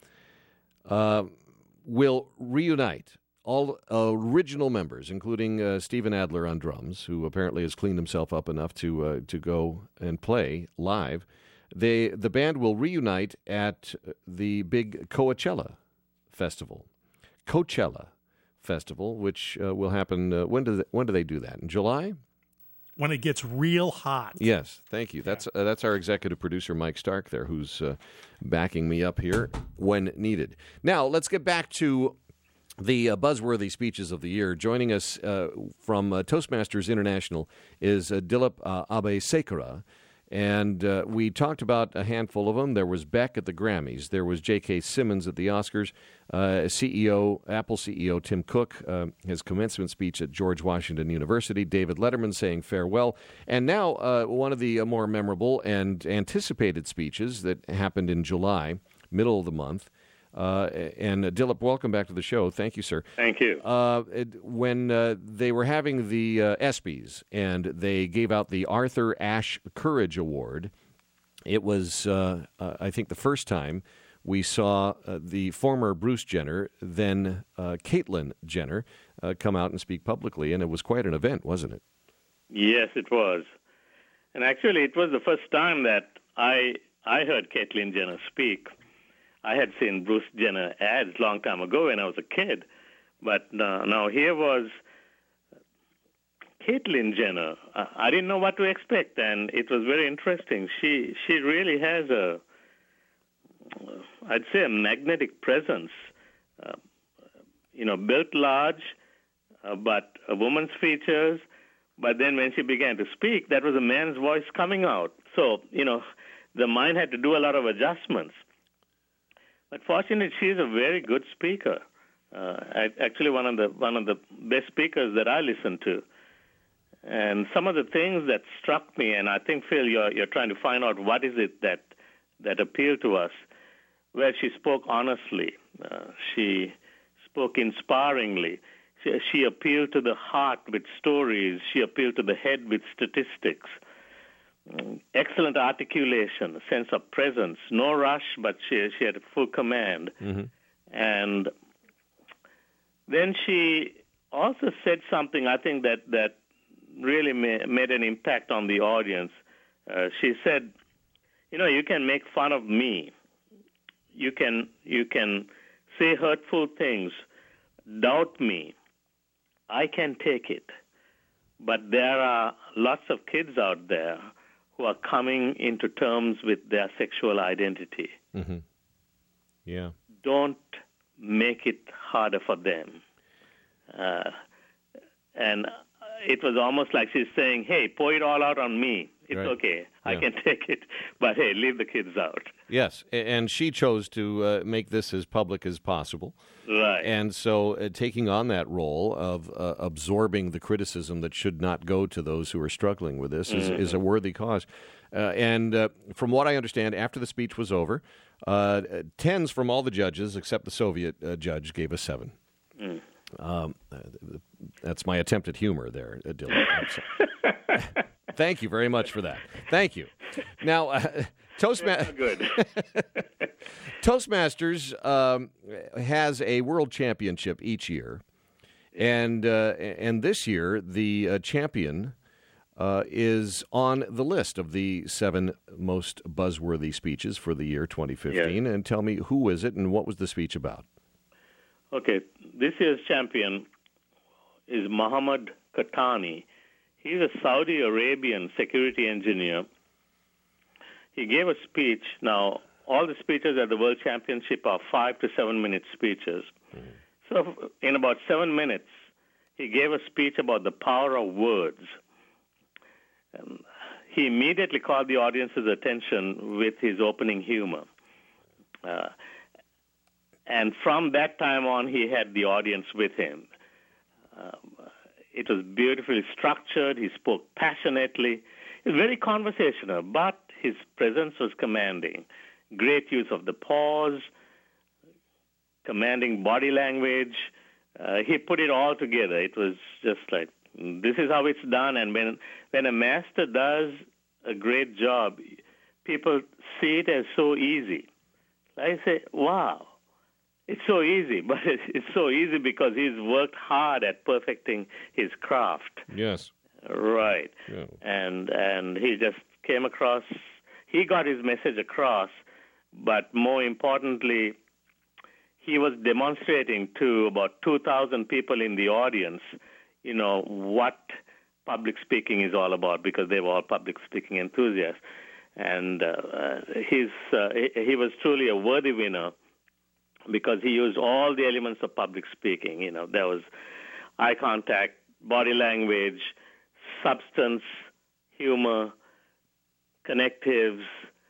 uh, will reunite all original members, including uh, Steven Adler on drums, who apparently has cleaned himself up enough to uh, to go and play live. They, the band will reunite at the big Coachella Festival. Coachella Festival, which uh, will happen, uh, when, do they, when do they do that? In July? When it gets real hot. Yes, thank you. That's uh, that's our executive producer, Mike Stark, there, who's uh, backing me up here when needed. Now, let's get back to the uh, buzzworthy speeches of the year. Joining us uh, from uh, Toastmasters International is uh, Dilip uh, Abeysekera. And uh, we talked about a handful of them. There was Beck at the Grammys. There was J K. Simmons at the Oscars. Uh, C E O, Apple C E O Tim Cook, uh, his commencement speech at George Washington University. David Letterman saying farewell. And now uh, one of the uh, more memorable and anticipated speeches that happened in July, middle of the month. Uh, and uh, Dilip, welcome back to the show. Thank you, sir. Thank you. Uh, it, when uh, they were having the uh, ESPYs and they gave out the Arthur Ashe Courage Award, it was, uh, uh, I think, the first time we saw uh, the former Bruce Jenner, then uh, Caitlyn Jenner, uh, come out and speak publicly, and it was quite an event, wasn't it? Yes, it was. And actually, it was the first time that I I heard Caitlyn Jenner speak. I had seen Bruce Jenner ads a long time ago when I was a kid, but uh, now here was Caitlyn Jenner. Uh, I didn't know what to expect, and it was very interesting. She she really has a, I'd say, a magnetic presence. Uh, you know, built large, uh, but a woman's features. But then when she began to speak, that was a man's voice coming out. So, you know, the mind had to do a lot of adjustments. But fortunately, she's a very good speaker. Uh, actually, one of the one of the best speakers that I listen to. And some of the things that struck me, and I think, Phil, you're you're trying to find out what is it that that appealed to us. Where she spoke honestly, uh, she spoke inspiringly. She, she appealed to the heart with stories. She appealed to the head with statistics. Excellent articulation, a sense of presence, no rush, but she she had full command. Mm-hmm. And then she also said something, I think, that, that really ma- made an impact on the audience. Uh, she said, you know, you can make fun of me. You can you can say hurtful things, doubt me. I can take it. But there are lots of kids out there who are coming into terms with their sexual identity. Mm-hmm. Yeah. Don't make it harder for them. Uh, and it was almost like she's saying, hey, pour it all out on me. It's right. Okay. Yeah. I can take it. But, hey, leave the kids out. Yes, and she chose to uh, make this as public as possible. Right. And so uh, taking on that role of uh, absorbing the criticism that should not go to those who are struggling with this is, mm-hmm. is a worthy cause. Uh, and uh, from what I understand, after the speech was over, uh, tens from all the judges, except the Soviet uh, judge, gave a seven. Mm. Um, uh, that's my attempt at humor there, uh, Dylan. Thank you very much for that. Thank you. Now, uh, Toastma- good. Toastmasters um, has a world championship each year, and uh, and this year the uh, champion uh, is on the list of the seven most buzzworthy speeches for the year twenty fifteen. Yes. And tell me, who is it and what was the speech about? Okay, this year's champion is Mohammad Khatani. He's a Saudi Arabian security engineer. He gave a speech. Now, all the speeches at the World Championship are five to seven minute speeches. Mm-hmm. So in about seven minutes, he gave a speech about the power of words. Um, he immediately called the audience's attention with his opening humor. Uh, and from that time on, he had the audience with him. Uh, it was beautifully structured. He spoke passionately. He was very conversational, but his presence was commanding. Great use of the pause, commanding body language. Uh, he put it all together. It was just like, this is how it's done. And when when a master does a great job, people see it as so easy. I say, wow, it's so easy. But it's so easy because he's worked hard at perfecting his craft. Yes. Right. Yeah. And and he just came across, he got his message across, but more importantly, he was demonstrating to about two thousand people in the audience, you know, what public speaking is all about, because they were all public speaking enthusiasts. And uh, he's, uh, he, he was truly a worthy winner because he used all the elements of public speaking. You know, there was eye contact, body language, substance, humor, connectives,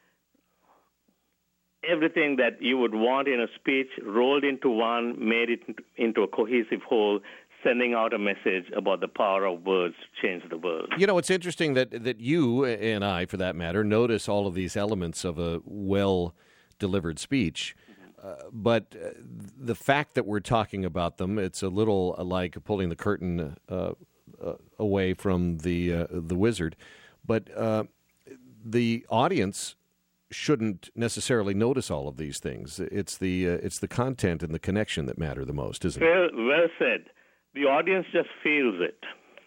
everything that you would want in a speech rolled into one, made it into a cohesive whole, sending out a message about the power of words to change the world. You know, it's interesting that, that you and I, for that matter, notice all of these elements of a well-delivered speech. Uh, but uh, the fact that we're talking about them, it's a little like pulling the curtain uh, uh, away from the uh, the wizard. But uh, the audience shouldn't necessarily notice all of these things. It's the uh, it's the content and the connection that matter the most, isn't it? Well, well said. The audience just feels it.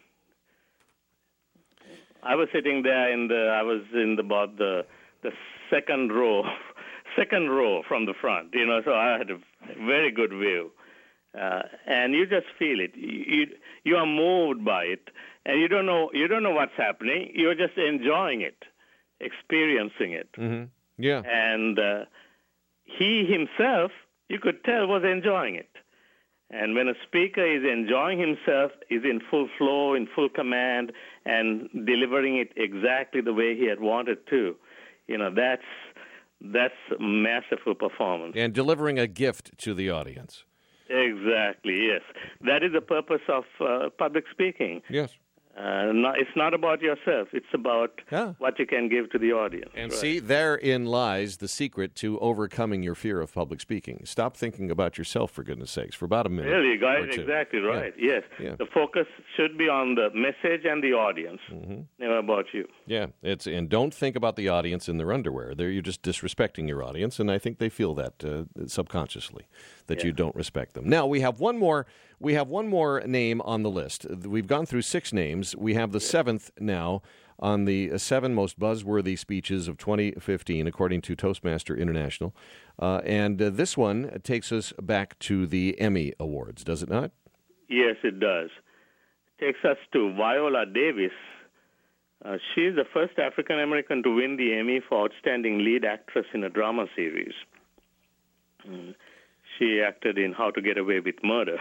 I was sitting there in the I was in the, about the the second row, second row from the front. You know, so I had a very good view, uh, and you just feel it. You you are moved by it, and you don't know you don't know what's happening. You're just enjoying it, experiencing it. Mm-hmm. Yeah. And uh, he himself, you could tell, was enjoying it. And when a speaker is enjoying himself, is in full flow, in full command, and delivering it exactly the way he had wanted to, you know, that's that's a masterful performance. And delivering a gift to the audience. Exactly, yes. That is the purpose of uh, public speaking. Yes. Uh, not, it's not about yourself. It's about yeah. what you can give to the audience. And right. see, therein lies the secret to overcoming your fear of public speaking. Stop thinking about yourself, for goodness sakes, for about a minute. Really, you got or it two. exactly right. Yeah. Yes. Yeah. The focus should be on the message and the audience, mm-hmm. never about you. Yeah, it's and don't think about the audience in their underwear. They're, you're just disrespecting your audience, and I think they feel that uh, subconsciously, that yeah. you don't respect them. Now, we have one more We have one more name on the list. We've gone through six names. We have the seventh now on the seven most buzzworthy speeches of twenty fifteen, according to Toastmaster International. Uh, and uh, this one takes us back to the Emmy Awards, does it not? Yes, it does. Takes us to Viola Davis. Uh, she's the first African-American to win the Emmy for Outstanding Lead Actress in a Drama Series. Mm. She acted in How to Get Away with Murder.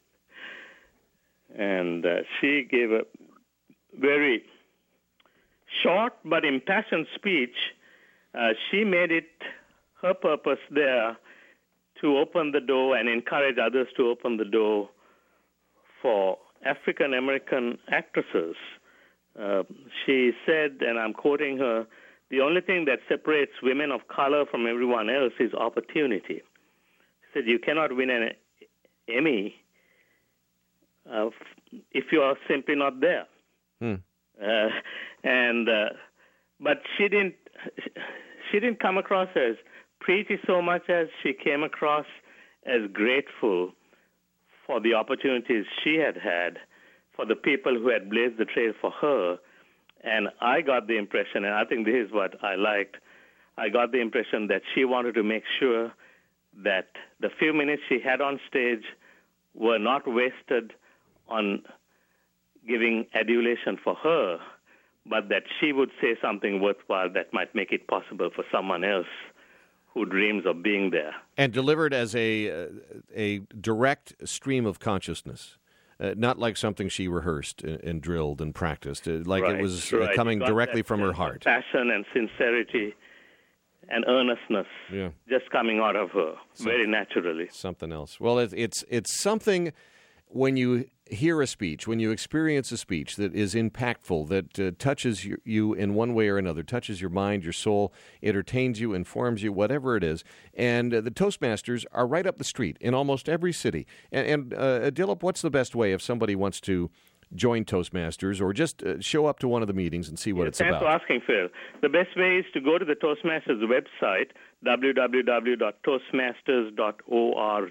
And uh, she gave a very short but impassioned speech. Uh, she made it her purpose there to open the door and encourage others to open the door for African-American actresses. Uh, she said, and I'm quoting her, the only thing that separates women of color from everyone else is opportunity. She said, you cannot win an Emmy Uh, if you are simply not there. Hmm. Uh, and uh, but she didn't she didn't come across as preachy so much as she came across as grateful for the opportunities she had had, for the people who had blazed the trail for her, And I got the impression, and I think this is what I liked, I got the impression that she wanted to make sure that the few minutes she had on stage were not wasted on giving adulation for her, but that she would say something worthwhile that might make it possible for someone else who dreams of being there. And delivered as a uh, a direct stream of consciousness, uh, not like something she rehearsed and, and drilled and practiced, uh, like right, it was right. uh, coming directly that, from her uh, heart. Passion and sincerity and earnestness yeah. just coming out of her Some, very naturally. Something else. Well, it, it's it's something when you hear a speech, when you experience a speech that is impactful, that uh, touches you, you in one way or another, touches your mind, your soul, entertains you, informs you, whatever it is. And uh, the Toastmasters are right up the street in almost every city. And, and uh, Dilip, what's the best way if somebody wants to join Toastmasters or just uh, show up to one of the meetings and see what yeah, it's thanks about? Thanks for asking, Phil. The best way is to go to the Toastmasters website, w w w dot toastmasters dot org.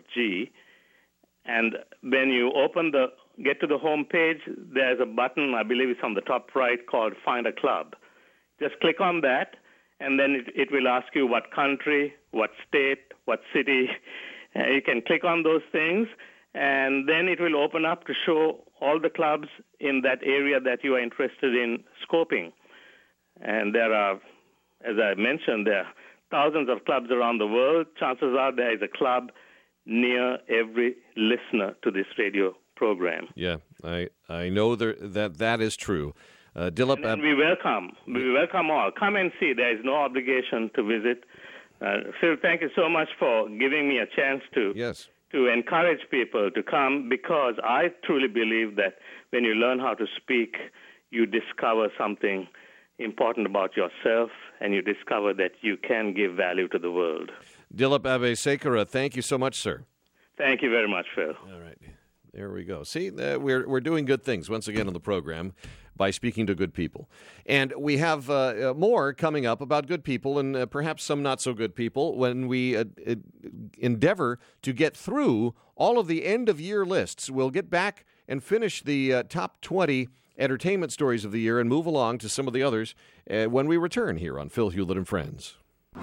And when you open the, get to the home page, there's a button, I believe it's on the top right, called Find a Club. Just click on that, and then it, it will ask you what country, what state, what city. Uh, you can click on those things, and then it will open up to show all the clubs in that area that you are interested in scoping. And there are, as I mentioned, there are thousands of clubs around the world. Chances are there is a club near every listener to this radio program. Yeah, I I know there, that that is true. Uh, Dilip, and we welcome, we welcome all. Come and see. There is no obligation to visit. Uh, Phil, thank you so much for giving me a chance to yes. to encourage people to come, because I truly believe that when you learn how to speak, you discover something important about yourself, and you discover that you can give value to the world. Dilip Abeysekera, thank you so much, sir. Thank you very much, Phil. All right. There we go. See, uh, we're we're doing good things once again on the program by speaking to good people. And we have uh, more coming up about good people and uh, perhaps some not so good people when we uh, uh, endeavor to get through all of the end-of-year lists. We'll get back and finish the uh, top twenty entertainment stories of the year and move along to some of the others uh, when we return here on Phil Hewlett and Friends.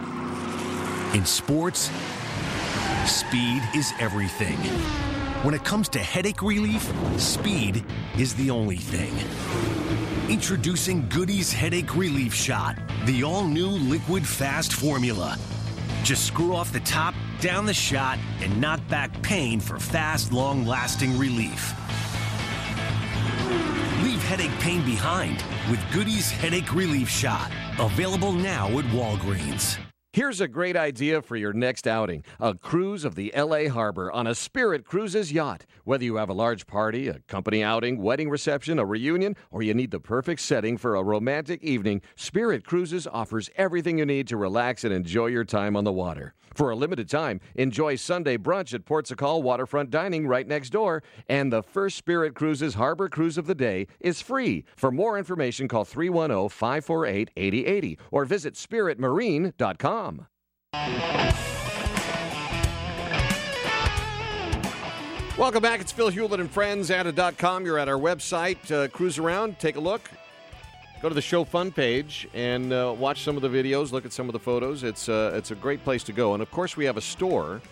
In sports, speed is everything. When it comes to headache relief, speed is the only thing. Introducing Goody's Headache Relief Shot, the all-new liquid fast formula. Just screw off the top, down the shot, and knock back pain for fast, long-lasting relief. Leave headache pain behind with Goody's Headache Relief Shot. Available now at Walgreens. Here's a great idea for your next outing. A cruise of the L A Harbor on a Spirit Cruises yacht. Whether you have a large party, a company outing, wedding reception, a reunion, or you need the perfect setting for a romantic evening, Spirit Cruises offers everything you need to relax and enjoy your time on the water. For a limited time, enjoy Sunday brunch at Port Sacal Waterfront Dining right next door. And the first Spirit Cruises Harbor Cruise of the day is free. For more information, call three one zero, five four eight, eight zero eight zero or visit spirit marine dot com. Welcome back. It's Phil Hewlett and Friends, added dot com. You're at our website. Uh, cruise around, take a look. Go to the show fun page and uh, watch some of the videos, look at some of the photos. It's, uh, it's a great place to go. And, of course, we have a store.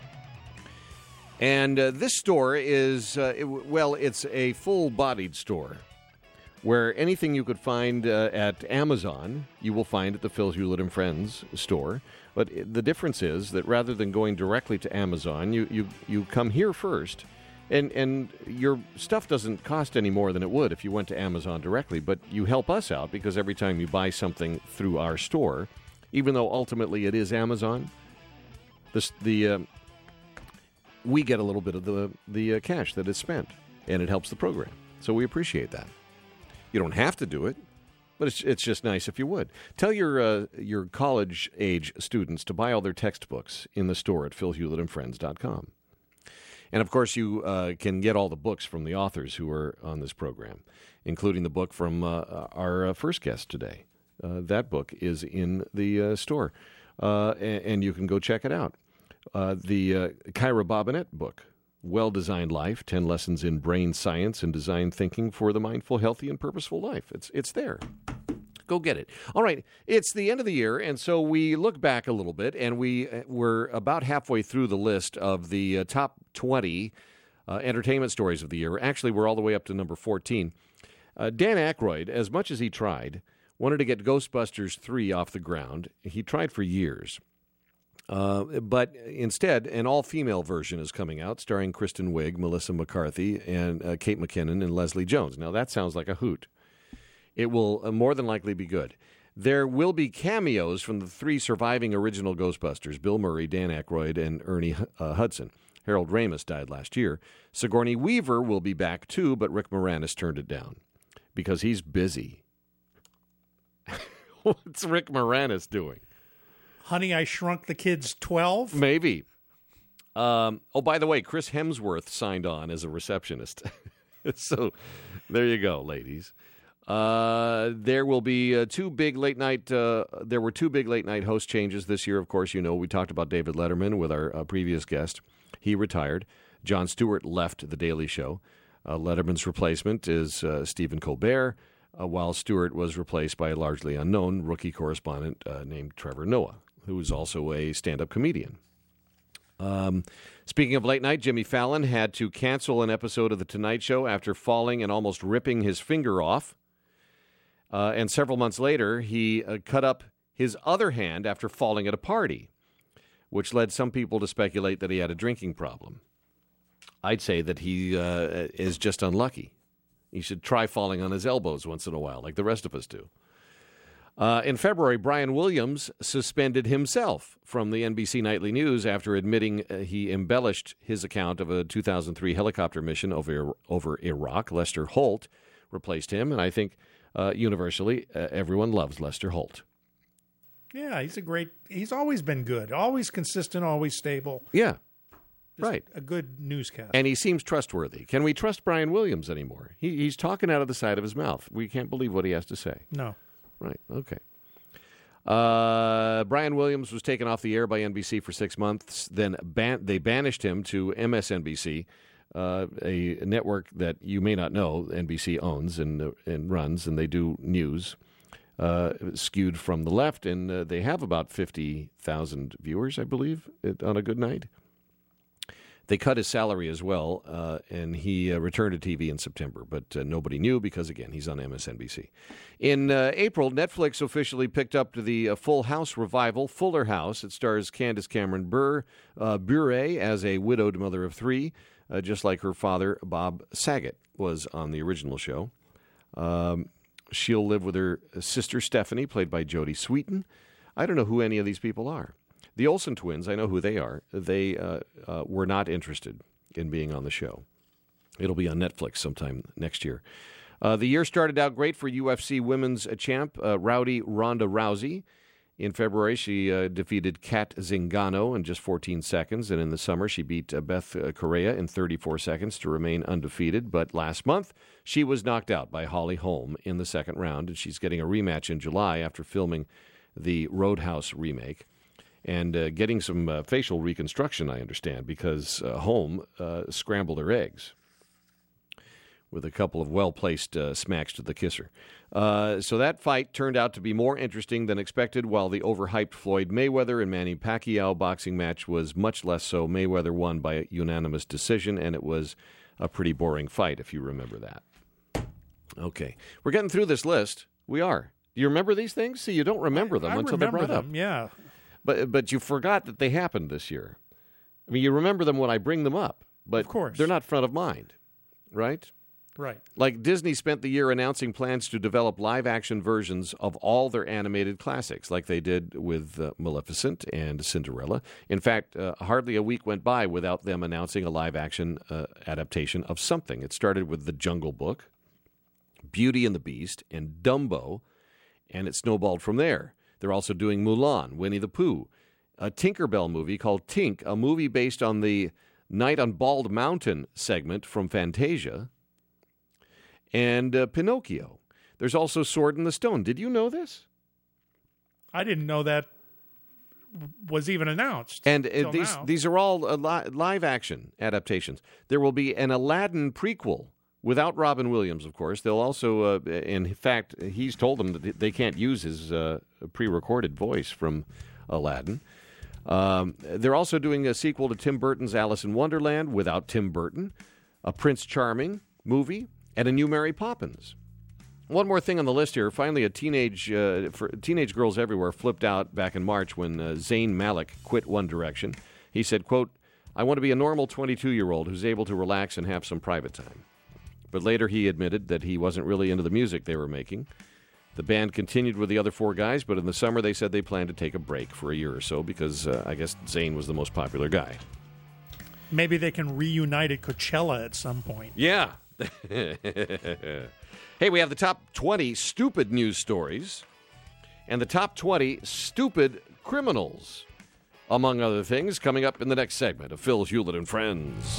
And uh, this store is, uh, it, well, it's a full-bodied store where anything you could find uh, at Amazon, you will find at the Phil Hewlett and Friends store. But the difference is that rather than going directly to Amazon, you, you, you come here first, and, and your stuff doesn't cost any more than it would if you went to Amazon directly, but you help us out because every time you buy something through our store, even though ultimately it is Amazon, the, the, uh, we get a little bit of the, the uh, cash that is spent, and it helps the program. So we appreciate that. You don't have to do it, but it's it's just nice if you would. Tell your uh, your college-age students to buy all their textbooks in the store at phil hewlett and friends dot com. And, of course, you uh, can get all the books from the authors who are on this program, including the book from uh, our uh, first guest today. Uh, that book is in the uh, store, uh, and, and you can go check it out. Uh, the uh, Kyra Bobinet book, Well-Designed Life, ten Lessons in Brain Science and Design Thinking for the Mindful, Healthy, and Purposeful Life. It's it's there. Go get it. All right, it's the end of the year, and so we look back a little bit, and we, we're about halfway through the list of the uh, top twenty uh, entertainment stories of the year. Actually, we're all the way up to number fourteen. Uh, Dan Aykroyd, as much as he tried, wanted to get Ghostbusters three off the ground. He tried for years. Uh, but instead, an all-female version is coming out, starring Kristen Wiig, Melissa McCarthy, and uh, Kate McKinnon, and Leslie Jones. Now, that sounds like a hoot. It will uh, more than likely be good. There will be cameos from the three surviving original Ghostbusters, Bill Murray, Dan Aykroyd, and Ernie uh, Hudson. Harold Ramis died last year. Sigourney Weaver will be back, too, but Rick Moranis turned it down because he's busy. What's Rick Moranis doing? Honey, I Shrunk the Kids twelve? Maybe. Um, oh, by the way, Chris Hemsworth signed on as a receptionist. So there you go, ladies. Uh, there will be uh, two big late night. Uh, there were two big late night host changes this year. Of course, you know we talked about David Letterman with our uh, previous guest. He retired. Jon Stewart left The Daily Show. Uh, Letterman's replacement is uh, Stephen Colbert, uh, while Stewart was replaced by a largely unknown rookie correspondent uh, named Trevor Noah, who is also a stand-up comedian. Um, speaking of late night, Jimmy Fallon had to cancel an episode of The Tonight Show after falling and almost ripping his finger off. Uh, and several months later, he uh, cut up his other hand after falling at a party, which led some people to speculate that he had a drinking problem. I'd say that he uh, is just unlucky. He should try falling on his elbows once in a while, like the rest of us do. Uh, in February, Brian Williams suspended himself from the N B C Nightly News after admitting uh, he embellished his account of a two thousand three helicopter mission over, over Iraq. Lester Holt replaced him, and I think uh, universally uh, everyone loves Lester Holt. Yeah, he's a great, he's always been good, always consistent, always stable. Yeah, Just right. A good newscast. And he seems trustworthy. Can we trust Brian Williams anymore? He, he's talking out of the side of his mouth. We can't believe what he has to say. No. Right, okay. Uh, Brian Williams was taken off the air by N B C for six months. Then ban- they banished him to M S N B C, uh, a network that you may not know N B C owns and, uh, and runs, and they do news uh, skewed from the left, and uh, they have about fifty thousand viewers, I believe, on a good night. They cut his salary as well, uh, and he uh, returned to T V in September, but uh, nobody knew because, again, he's on M S N B C. In uh, April, Netflix officially picked up the uh, Full House revival, Fuller House. It stars Candace Cameron Bure, uh, Bure as a widowed mother of three, uh, just like her father, Bob Saget, was on the original show. Um, she'll live with her sister, Stephanie, played by Jodie Sweetin. I don't know who any of these people are. The Olsen twins, I know who they are. They uh, uh, were not interested in being on the show. It'll be on Netflix sometime next year. Uh, the year started out great for U F C women's champ, uh, Rowdy Ronda Rousey. In February, she uh, defeated Kat Zingano in just fourteen seconds, and in the summer, she beat uh, Beth uh, Correa in thirty-four seconds to remain undefeated. But last month, she was knocked out by Holly Holm in the second round, and she's getting a rematch in July after filming the Roadhouse remake. And uh, getting some uh, facial reconstruction, I understand, because uh, Holm uh, scrambled her eggs with a couple of well-placed uh, smacks to the kisser. Uh, so that fight turned out to be more interesting than expected, while the overhyped Floyd Mayweather and Manny Pacquiao boxing match was much less so. Mayweather won by a unanimous decision, and it was a pretty boring fight, if you remember that. Okay. We're getting through this list. We are. Do you remember these things? See, you don't remember them I until remember they're brought them, up. Yeah. But but you forgot that they happened this year. I mean, you remember them when I bring them up, but Of course. they're not front of mind, right? Right. Like Disney spent the year announcing plans to develop live-action versions of all their animated classics, like they did with uh, Maleficent and Cinderella. In fact, uh, hardly a week went by without them announcing a live-action uh, adaptation of something. It started with The Jungle Book, Beauty and the Beast, and Dumbo, and it snowballed from there. They're also doing Mulan, Winnie the Pooh, a Tinkerbell movie called Tink, a movie based on the Night on Bald Mountain segment from Fantasia, and uh, Pinocchio. There's also Sword in the Stone. Did you know this? I didn't know that was even announced. And uh, till these now. these are all uh, li- live-action adaptations. There will be an Aladdin prequel without Robin Williams, of course. They'll also, uh, in fact, he's told them that they can't use his uh, pre-recorded voice from Aladdin. Um, they're also doing a sequel to Tim Burton's Alice in Wonderland without Tim Burton, a Prince Charming movie, and a new Mary Poppins. One more thing on the list here. Finally, a teenage uh, for teenage girls everywhere flipped out back in March when uh, Zayn Malik quit One Direction. He said, quote, "I want to be a normal twenty-two-year-old who's able to relax and have some private time." But later he admitted that he wasn't really into the music they were making. The band continued with the other four guys, but in the summer they said they planned to take a break for a year or so because uh, I guess Zayn was the most popular guy. Maybe they can reunite at Coachella at some point. Yeah. Hey, we have the top twenty stupid news stories and the top twenty stupid criminals, among other things, coming up in the next segment of Phil Hewlett and Friends.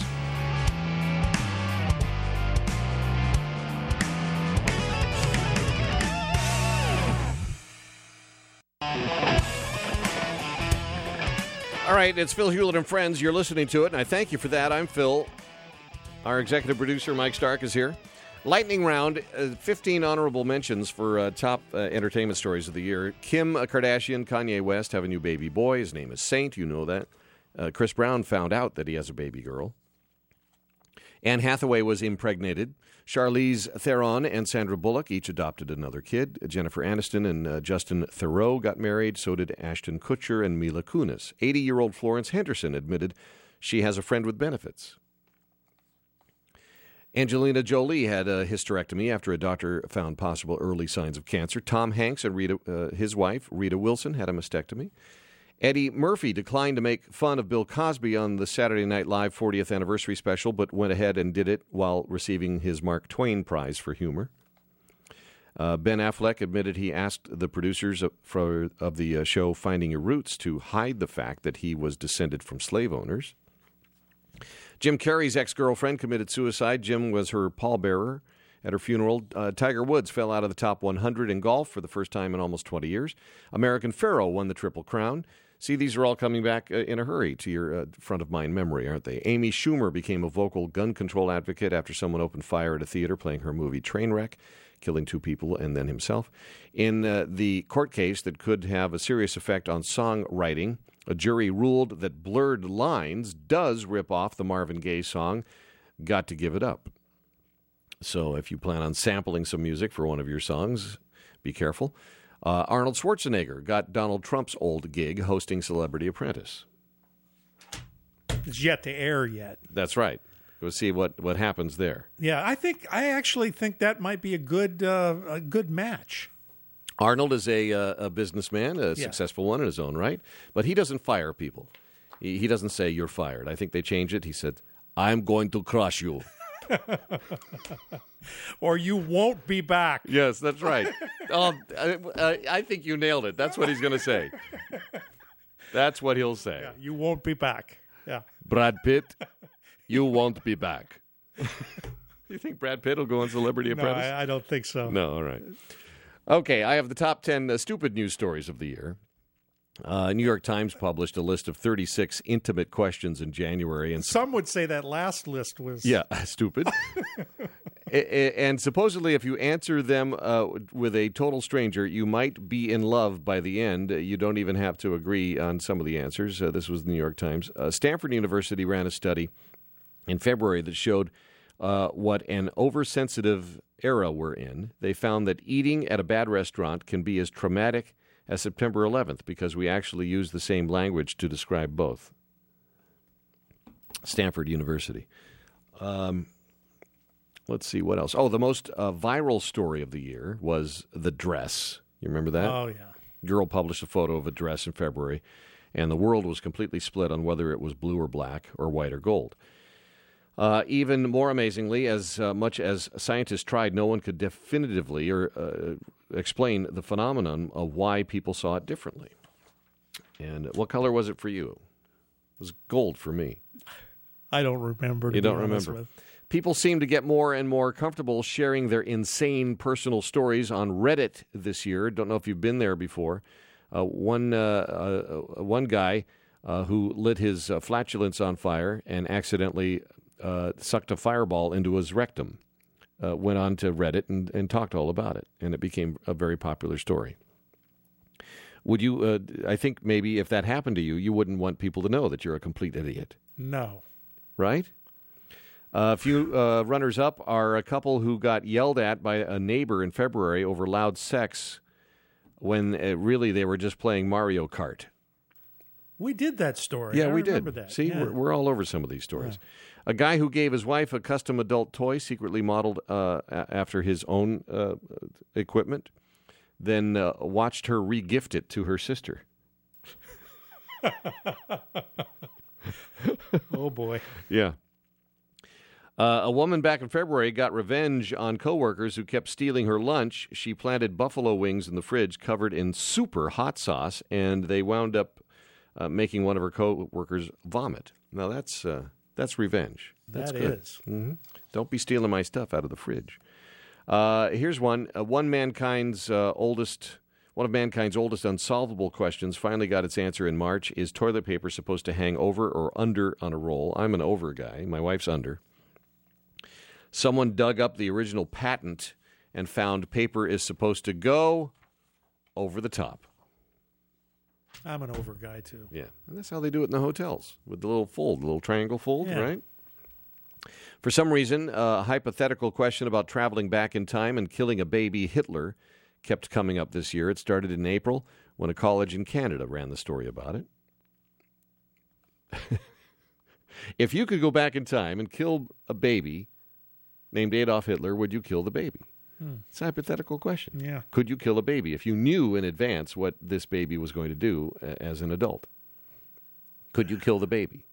All right, it's Phil Hewlett and Friends. You're listening to it, and I thank you for that. I'm Phil. Our executive producer, Mike Stark, is here. Lightning round, uh, fifteen honorable mentions for uh, top uh, entertainment stories of the year. Kim Kardashian, Kanye West have a new baby boy. His name is Saint. You know that. Uh, Chris Brown found out that he has a baby girl. Anne Hathaway was impregnated. Charlize Theron and Sandra Bullock each adopted another kid. Jennifer Aniston and uh, Justin Theroux got married. So did Ashton Kutcher and Mila Kunis. eighty-year-old Florence Henderson admitted she has a friend with benefits. Angelina Jolie had a hysterectomy after a doctor found possible early signs of cancer. Tom Hanks and Rita, uh, his wife, Rita Wilson, had a mastectomy. Eddie Murphy declined to make fun of Bill Cosby on the Saturday Night Live fortieth anniversary special, but went ahead and did it while receiving his Mark Twain Prize for humor. Uh, Ben Affleck admitted he asked the producers of, for, of the uh, show Finding Your Roots to hide the fact that he was descended from slave owners. Jim Carrey's ex-girlfriend committed suicide. Jim was her pallbearer at her funeral. Uh, Tiger Woods fell out of the top one hundred in golf for the first time in almost twenty years. American Pharoah won the Triple Crown. See, these are all coming back uh, in a hurry to your uh, front-of-mind memory, aren't they? Amy Schumer became a vocal gun control advocate after someone opened fire at a theater playing her movie Trainwreck, killing two people and then himself. In uh, the court case that could have a serious effect on songwriting, a jury ruled that Blurred Lines does rip off the Marvin Gaye song Got to Give It Up. So if you plan on sampling some music for one of your songs, be careful. Uh, Arnold Schwarzenegger got Donald Trump's old gig hosting Celebrity Apprentice. It's yet to air yet. That's right. Go see what, what happens there. Yeah, I think I actually think that might be a good uh, a good match. Arnold is a, uh, a businessman, a Yeah. successful one in his own right, but he doesn't fire people. He, he doesn't say, "You're fired." I think they changed it. He said, "I'm going to crush you." Or you won't be back. Yes, that's right. oh, I, I, I think you nailed it. That's what he's going to say. That's what he'll say. Yeah, you won't be back. Yeah. Brad Pitt, you won't be back. You think Brad Pitt will go on Celebrity No, Apprentice? I, I don't think so. No, all right. Okay, I have the top ten uh, stupid news stories of the year. Uh, New York Times published a list of thirty-six intimate questions in January. and Some would say that last list was... Yeah, stupid. A- a- and supposedly, if you answer them uh, with a total stranger, you might be in love by the end. Uh, You don't even have to agree on some of the answers. Uh, this was the New York Times. Uh, Stanford University ran a study in February that showed uh, what an oversensitive era we're in. They found that eating at a bad restaurant can be as traumatic as September eleventh because we actually use the same language to describe both. Stanford University. Um, let's see, what else? Oh, the most uh, viral story of the year was the dress. You remember that? Oh, yeah. Girl published a photo of a dress in February, and the world was completely split on whether it was blue or black or white or gold. Uh, even more amazingly, as uh, much as scientists tried, no one could definitively or uh, explain the phenomenon of why people saw it differently. And what color was it for you? It was gold for me. I don't remember. To You be don't honest remember. with. People seem to get more and more comfortable sharing their insane personal stories on Reddit this year. Don't know if you've been there before. Uh, one uh, uh, one guy uh, who lit his uh, flatulence on fire and accidentally uh, sucked a fireball into his rectum. uh, went on to Reddit and, and talked all about it, and it became a very popular story. Would you, uh, I think maybe if that happened to you, you wouldn't want people to know that you're a complete idiot. No. Right? Uh, a few uh, runners-up are a couple who got yelled at by a neighbor in February over loud sex when uh, really they were just playing Mario Kart. We did that story. Yeah, I we remember did. That. See, yeah. we're, we're all over some of these stories. Yeah. A guy who gave his wife a custom adult toy secretly modeled uh, a- after his own uh, equipment, then uh, watched her re-gift it to her sister. Oh, boy. Yeah. Uh, a woman back in February got revenge on coworkers who kept stealing her lunch. She planted buffalo wings in the fridge covered in super hot sauce, and they wound up uh, making one of her coworkers vomit. Now, that's uh, that's revenge. That's That good. is. Mm-hmm. Don't be stealing my stuff out of the fridge. Uh, here's one. Uh, one mankind's uh, oldest, one of mankind's oldest unsolvable questions finally got its answer in March. Is toilet paper supposed to hang over or under on a roll? I'm an over guy. My wife's under. Someone dug up the original patent and found paper is supposed to go over the top. I'm an over guy, too. Yeah, and that's how they do it in the hotels with the little fold, the little triangle fold, Yeah. right? For some reason, a hypothetical question about traveling back in time and killing a baby Hitler kept coming up this year. It started in April when a college in Canada ran the story about it. If you could go back in time and kill a baby named Adolf Hitler, would you kill the baby? Hmm. It's a hypothetical question. Yeah. Could you kill a baby if you knew in advance what this baby was going to do uh, as an adult? Could you kill the baby?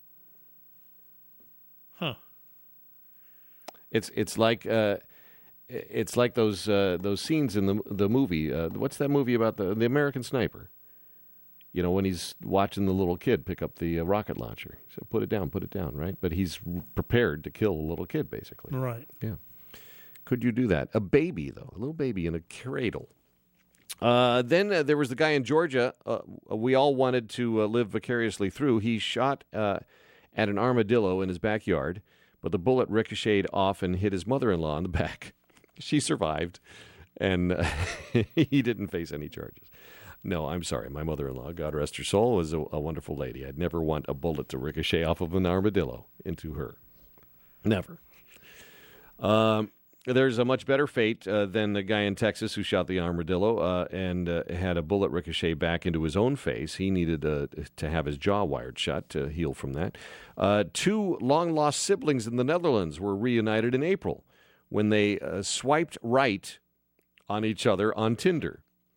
Huh. It's it's like uh, it's like those uh, those scenes in the the movie. Uh, what's that movie about the the American Sniper? You know, when he's watching the little kid pick up the uh, rocket launcher. So put it down, put it down, right? But he's prepared to kill a little kid, basically. Right. Yeah. Could you do that? A baby, though, a little baby in a cradle. Uh, then uh, there was the guy in Georgia uh, we all wanted to uh, live vicariously through. He shot uh, at an armadillo in his backyard, but the bullet ricocheted off and hit his mother-in-law in the back. She survived, and uh, he didn't face any charges. No, I'm sorry. My mother-in-law, God rest her soul, was a, a wonderful lady. I'd never want a bullet to ricochet off of an armadillo into her. Never. Um, there's a much better fate uh, than the guy in Texas who shot the armadillo uh, and uh, had a bullet ricochet back into his own face. He needed uh, to have his jaw wired shut to heal from that. Uh, two long-lost siblings in the Netherlands were reunited in April when they uh, swiped right on each other on Tinder.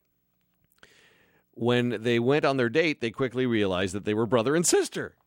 When they went on their date, they quickly realized that they were brother and sister.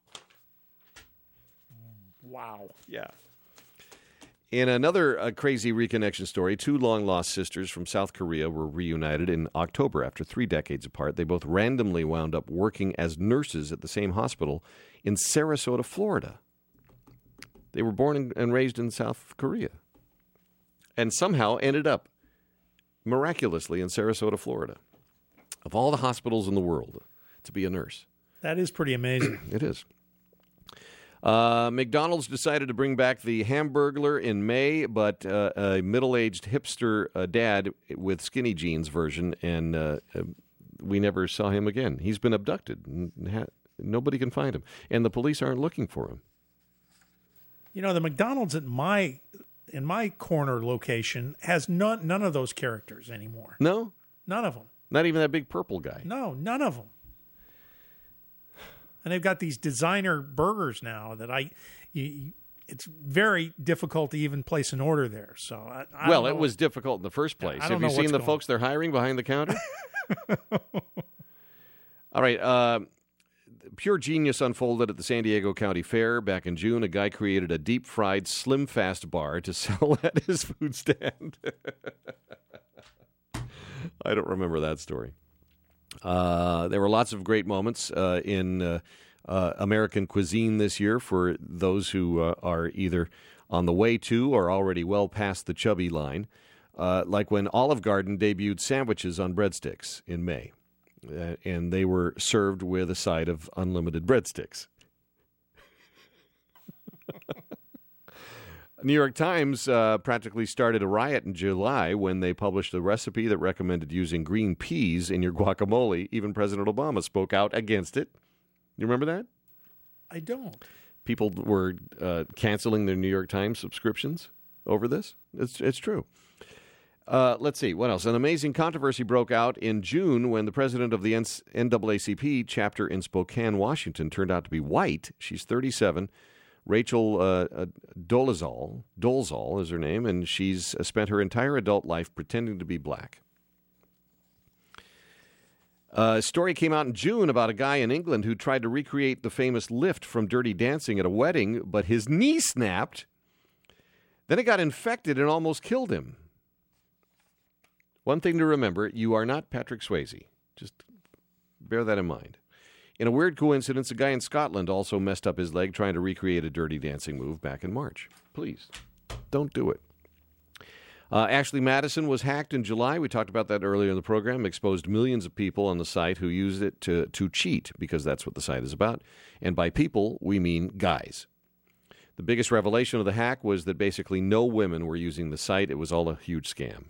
Wow. Yeah. In another uh, crazy reconnection story, two long-lost sisters from South Korea were reunited in October after three decades apart. They both randomly wound up working as nurses at the same hospital in Sarasota, Florida. They were born and raised in South Korea and somehow ended up miraculously in Sarasota, Florida. Of all the hospitals in the world, to be a nurse. That is pretty amazing. It is. Uh, McDonald's decided to bring back the Hamburglar in May, but uh, a middle-aged hipster uh, dad with skinny jeans version, and uh, uh, we never saw him again. He's been abducted. And ha- nobody can find him, and the police aren't looking for him. You know, the McDonald's at my in my corner location has none none of those characters anymore. No? None of them. Not even that big purple guy. No, none of them. And they've got these designer burgers now that I, you, it's very difficult to even place an order there. So, I, I well, don't it know. was difficult in the first place. I Have don't you know seen what's the going folks they're hiring behind the counter? All right. Uh, pure genius unfolded at the San Diego County Fair back in June. A guy created a deep-fried Slim Fast bar to sell at his food stand. I don't remember that story. Uh, there were lots of great moments uh, in uh, uh, American cuisine this year for those who uh, are either on the way to or already well past the chubby line, uh, like when Olive Garden debuted sandwiches on breadsticks in May, uh, and they were served with a side of unlimited breadsticks. New York Times uh, practically started a riot in July when they published a recipe that recommended using green peas in your guacamole. Even President Obama spoke out against it. You remember that? I don't. People were uh, canceling their New York Times subscriptions over this. It's it's true. Uh, let's see. What else? An amazing controversy broke out in June when the president of the N double A C P chapter in Spokane, Washington, turned out to be white. She's thirty-seven. Rachel uh, uh, Dolezal, Dolezal is her name, and she's uh, spent her entire adult life pretending to be black. Uh, a story came out in June about a guy in England who tried to recreate the famous lift from Dirty Dancing at a wedding, but his knee snapped. Then it got infected and almost killed him. One thing to remember, you are not Patrick Swayze. Just bear that in mind. In a weird coincidence, a guy in Scotland also messed up his leg trying to recreate a Dirty Dancing move back in March. Please, don't do it. Uh, Ashley Madison was hacked in July. We talked about that earlier in the program. Exposed millions of people on the site who used it to, to cheat, because that's what the site is about. And by people, we mean guys. The biggest revelation of the hack was that basically no women were using the site. It was all a huge scam.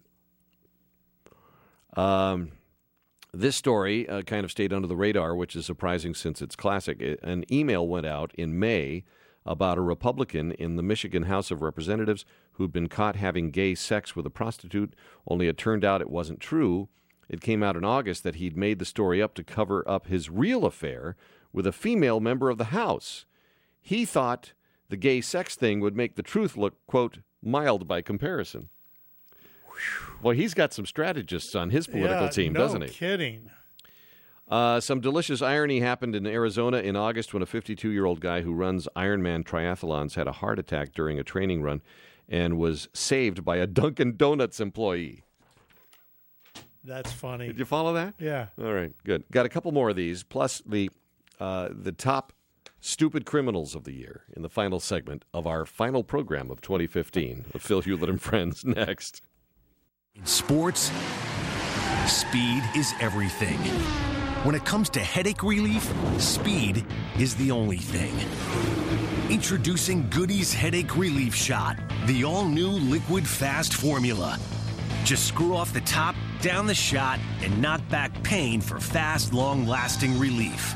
Um... This story uh, kind of stayed under the radar, which is surprising since it's classic. An email went out in May about a Republican in the Michigan House of Representatives who'd been caught having gay sex with a prostitute, only it turned out it wasn't true. It came out in August that he'd made the story up to cover up his real affair with a female member of the House. He thought the gay sex thing would make the truth look, quote, mild by comparison. Well, he's got some strategists on his political yeah, team, no doesn't he? Kidding. Uh, some delicious irony happened in Arizona in August when a fifty-two-year-old guy who runs Ironman triathlons had a heart attack during a training run and was saved by a Dunkin' Donuts employee. That's funny. Did you follow that? Yeah. All right, good. Got a couple more of these, plus the uh, the top stupid criminals of the year in the final segment of our final program of twenty fifteen with Phil Hewlett and Friends next. In sports, speed is everything. When it comes to headache relief, speed is the only thing. Introducing Goody's Headache Relief Shot, the all-new liquid fast formula. Just screw off the top, down the shot, and knock back pain for fast, long-lasting relief.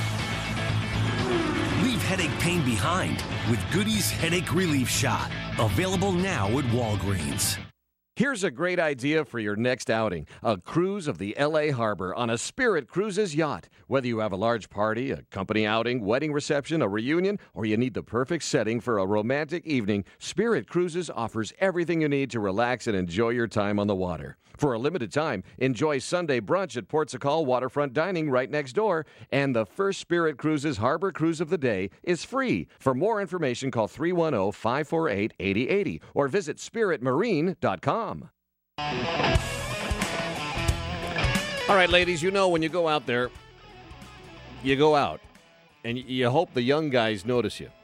Leave headache pain behind with Goody's Headache Relief Shot. Available now at Walgreens. Here's a great idea for your next outing. A cruise of the L A Harbor on a Spirit Cruises yacht. Whether you have a large party, a company outing, wedding reception, a reunion, or you need the perfect setting for a romantic evening, Spirit Cruises offers everything you need to relax and enjoy your time on the water. For a limited time, enjoy Sunday brunch at Port Sacal Waterfront Dining right next door. And the first Spirit Cruises Harbor Cruise of the day is free. For more information, call three one zero, five four eight, eight zero eight zero or visit spirit marine dot com. All right, ladies, you know when you go out there, you go out, and you hope the young guys notice you.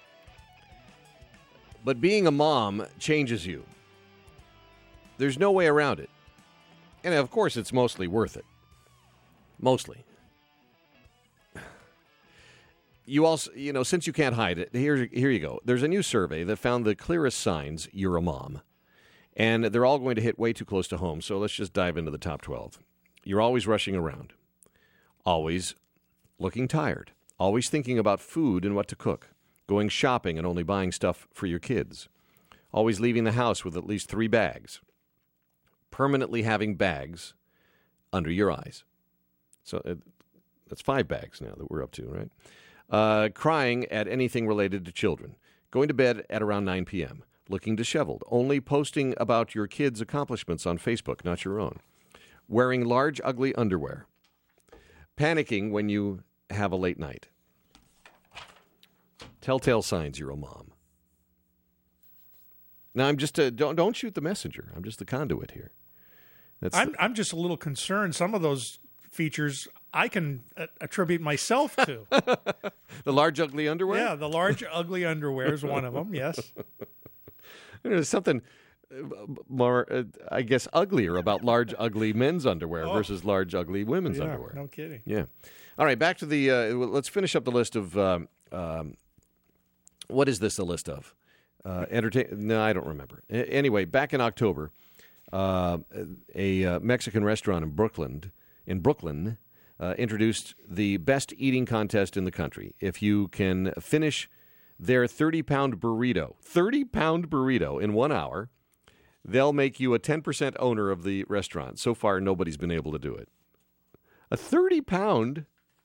But being a mom changes you. There's no way around it. And, of course, it's mostly worth it. Mostly. You also, you know, since you can't hide it, here, here you go. There's a new survey that found the clearest signs you're a mom. And they're all going to hit way too close to home, so let's just dive into the top twelve. You're always rushing around. Always looking tired. Always thinking about food and what to cook. Going shopping and only buying stuff for your kids. Always leaving the house with at least three bags. Permanently having bags under your eyes. So uh, that's five bags now that we're up to, right? Uh, crying at anything related to children. Going to bed at around nine p.m., looking disheveled, only posting about your kids' accomplishments on Facebook, not your own. Wearing large, ugly underwear. Panicking when you have a late night. Telltale signs you're a mom. Now, I'm just a, don't don't shoot the messenger. I'm just the conduit here. That's I'm the, I'm just a little concerned. Some of those features I can uh, attribute myself to. The large, ugly underwear? Yeah, the large, ugly underwear is one of them, yes. There's something more, uh, I guess, uglier about large, ugly men's underwear Oh. versus large, ugly women's Yeah, underwear. no kidding. Yeah. All right, back to the, uh, let's finish up the list of, um, um, what is this a list of? Uh, entertain? No, I don't remember. A- anyway, back in October, uh, a uh, Mexican restaurant in Brooklyn, in Brooklyn, uh, introduced the best eating contest in the country. If you can finish their thirty-pound burrito, thirty-pound burrito in one hour, they'll make you a ten percent owner of the restaurant. So far, nobody's been able to do it. A thirty-pound.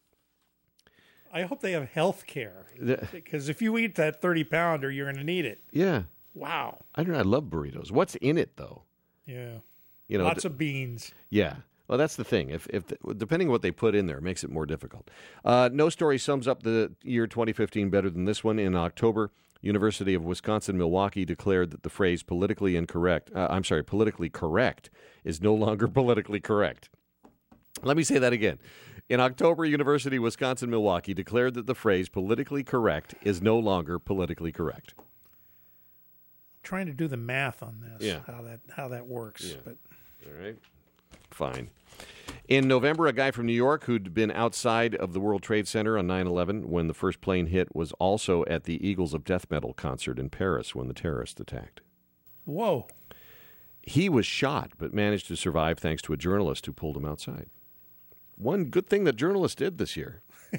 I hope they have health care, because if you eat that thirty-pounder, you're going to need it. Yeah. Wow. I don't know. I love burritos. What's in it, though? Yeah. You know, Lots th- of beans. Yeah. Well, that's the thing. If, if depending on what they put in there, it makes it more difficult. Uh, no story sums up the year twenty fifteen better than this one. In October, University of Wisconsin-Milwaukee declared that the phrase politically incorrect, uh, I'm sorry, politically correct, is no longer politically correct. Let me say that again. In October, University of Wisconsin-Milwaukee declared that the phrase politically correct is no longer politically correct. I'm trying to do the math on this, Yeah. how that how that works. Yeah. But All right. Fine. In November, a guy from New York who'd been outside of the World Trade Center on nine eleven when the first plane hit was also at the Eagles of Death Metal concert in Paris when the terrorists attacked. Whoa. He was shot but managed to survive thanks to a journalist who pulled him outside. One good thing that journalists did this year.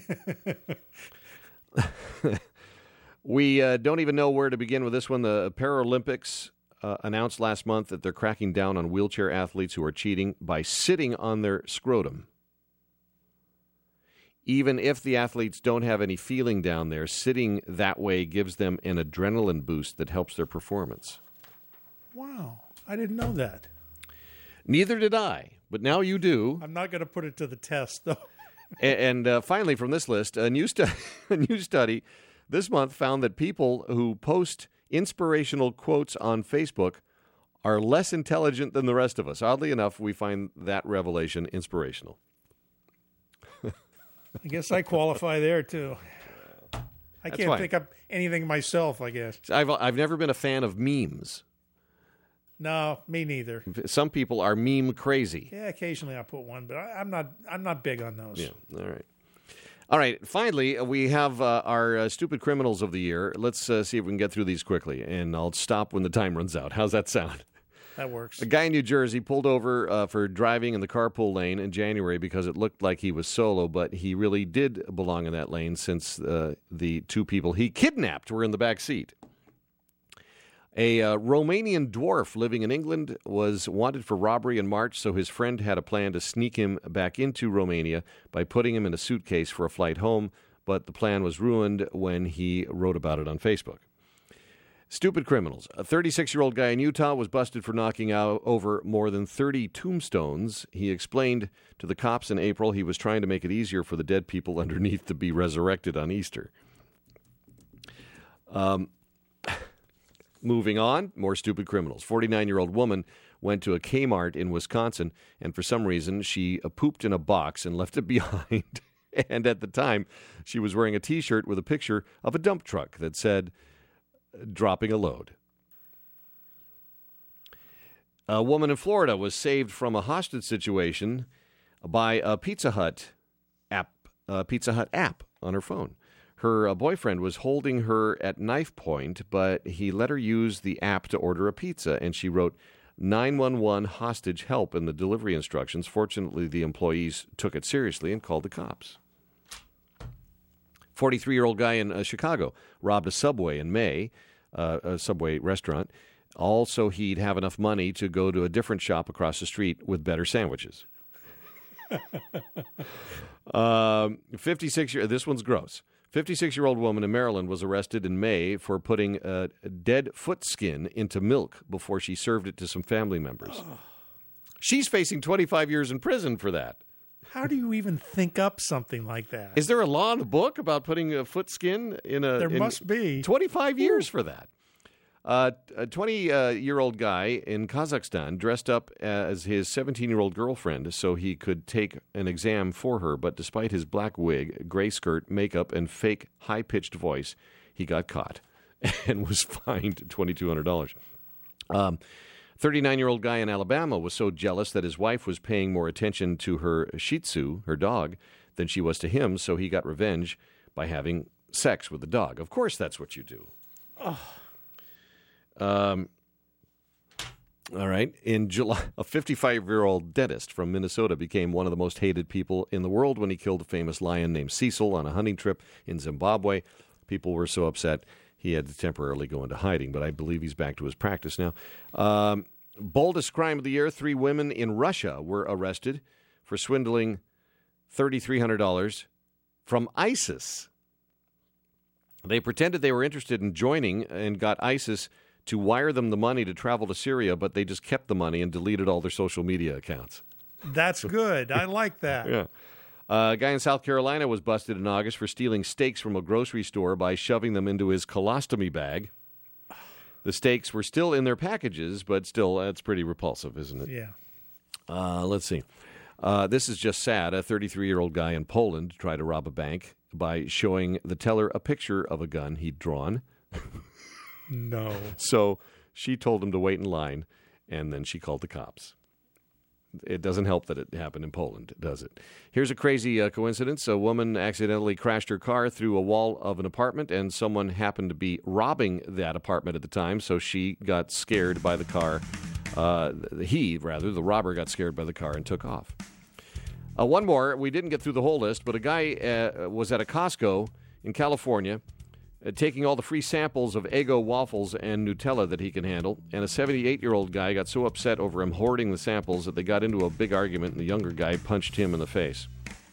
We uh, don't even know where to begin with this one. The Paralympics uh, announced last month that they're cracking down on wheelchair athletes who are cheating by sitting on their scrotum. Even if the athletes don't have any feeling down there, sitting that way gives them an adrenaline boost that helps their performance. Wow. I didn't know that. Neither did I, but now you do. I'm not going to put it to the test, though. And, and uh, finally, from this list, a new, stu- a new study this month found that people who post inspirational quotes on Facebook are less intelligent than the rest of us. Oddly enough, we find that revelation inspirational. I guess I qualify there, too. I That's can't fine. think up anything myself, I guess. I've, I've never been a fan of memes. No, me neither. Some people are meme crazy. Yeah, occasionally I put one, but I, I'm not. I'm not big on those. Yeah, all right. All right, finally, uh, we have uh, our uh, stupid criminals of the year. Let's uh, see if we can get through these quickly, and I'll stop when the time runs out. How's that sound? That works. A guy in New Jersey pulled over uh, for driving in the carpool lane in January because it looked like he was solo, but he really did belong in that lane since uh, the two people he kidnapped were in the back seat. A uh, Romanian dwarf living in England was wanted for robbery in March, so his friend had a plan to sneak him back into Romania by putting him in a suitcase for a flight home, but the plan was ruined when he wrote about it on Facebook. Stupid criminals. A thirty-six-year-old guy in Utah was busted for knocking out over more than thirty tombstones. He explained to the cops in April he was trying to make it easier for the dead people underneath to be resurrected on Easter. Um... Moving on, more stupid criminals. forty-nine-year-old woman went to a Kmart in Wisconsin, and for some reason, she uh, pooped in a box and left it behind. And at the time, she was wearing a T-shirt with a picture of a dump truck that said, dropping a load. A woman in Florida was saved from a hostage situation by a Pizza Hut app, uh, Pizza Hut app on her phone. Her uh, boyfriend was holding her at knife point, but he let her use the app to order a pizza, and she wrote nine one one hostage help in the delivery instructions. Fortunately, the employees took it seriously and called the cops. forty-three-year-old guy in uh, Chicago robbed a Subway in May, uh, a Subway restaurant. Also, he'd have enough money to go to a different shop across the street with better sandwiches. um, fifty-six year, this one's gross. fifty-six-year-old woman in Maryland was arrested in May for putting a dead foot skin into milk before she served it to some family members. Oh. She's facing twenty-five years in prison for that. How do you even think up something like that? Is there a law in the book about putting a foot skin in a... There in must be. twenty-five years for that. Uh, a twenty-year-old guy in Kazakhstan dressed up as his seventeen-year-old girlfriend so he could take an exam for her, but despite his black wig, gray skirt, makeup, and fake high-pitched voice, he got caught and was fined twenty-two hundred dollars. Um, thirty-nine-year-old guy in Alabama was so jealous that his wife was paying more attention to her Shih Tzu, her dog, than she was to him, so he got revenge by having sex with the dog. Of course that's what you do. Oh. Um, all right. In July, a fifty-five-year-old dentist from Minnesota became one of the most hated people in the world when he killed a famous lion named Cecil on a hunting trip in Zimbabwe. People were so upset he had to temporarily go into hiding, but I believe he's back to his practice now. Um, boldest crime of the year, three women in Russia were arrested for swindling three thousand three hundred dollars from ISIS. They pretended they were interested in joining and got ISIS to wire them the money to travel to Syria, but they just kept the money and deleted all their social media accounts. That's good. I like that. Yeah. Uh, a guy in South Carolina was busted in August for stealing steaks from a grocery store by shoving them into his colostomy bag. The steaks were still in their packages, but still, that's pretty repulsive, isn't it? Yeah. Uh, let's see. Uh, this is just sad. A thirty-three-year-old guy in Poland tried to rob a bank by showing the teller a picture of a gun he'd drawn. No. So she told him to wait in line, and then she called the cops. It doesn't help that it happened in Poland, does it? Here's a crazy uh, coincidence. A woman accidentally crashed her car through a wall of an apartment, and someone happened to be robbing that apartment at the time, so she got scared by the car. Uh, he, rather, the robber got scared by the car and took off. Uh, one more. We didn't get through the whole list, but a guy uh, was at a Costco in California uh, taking all the free samples of Eggo waffles and Nutella that he can handle, and a seventy-eight-year-old guy got so upset over him hoarding the samples that they got into a big argument, and the younger guy punched him in the face.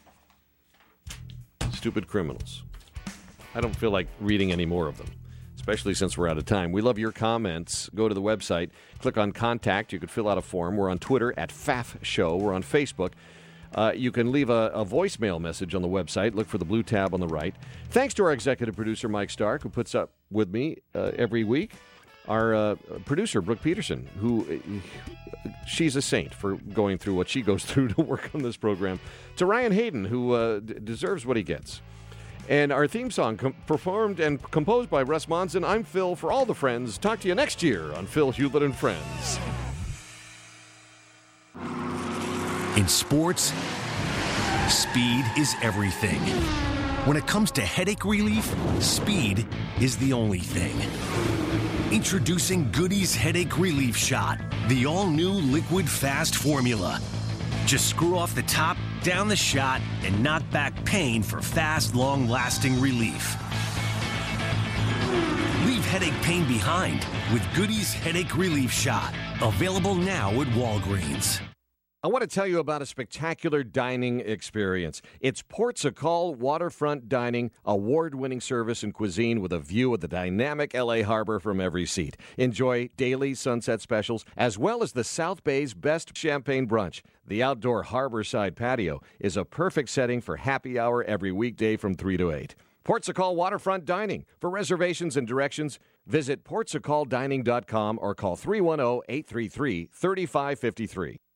Stupid criminals. I don't feel like reading any more of them, especially since we're out of time. We love your comments. Go to the website, click on Contact. You could fill out a form. We're on Twitter at F A F Show. We're on Facebook. Uh, you can leave a, a voicemail message on the website. Look for the blue tab on the right. Thanks to our executive producer, Mike Stark, who puts up with me uh, every week. Our uh, producer, Brooke Peterson, who uh, she's a saint for going through what she goes through to work on this program. To Ryan Hayden, who uh, d- deserves what he gets. And our theme song com- performed and composed by Russ Monson. I'm Phil for all the friends. Talk to you next year on Phil Hewlett and Friends. In sports, speed is everything. When it comes to headache relief, speed is the only thing. Introducing Goody's Headache Relief Shot, the all-new liquid fast formula. Just screw off the top, down the shot, and knock back pain for fast, long-lasting relief. Leave headache pain behind with Goody's Headache Relief Shot. Available now at Walgreens. I want to tell you about a spectacular dining experience. It's Portugal Waterfront Dining, award-winning service and cuisine with a view of the dynamic L A harbor from every seat. Enjoy daily sunset specials, as well as the South Bay's best champagne brunch. The outdoor harborside patio is a perfect setting for happy hour every weekday from three to eight. Portugal Waterfront Dining. For reservations and directions, visit portugal dining dot com or call three one zero, eight three three, three five five three.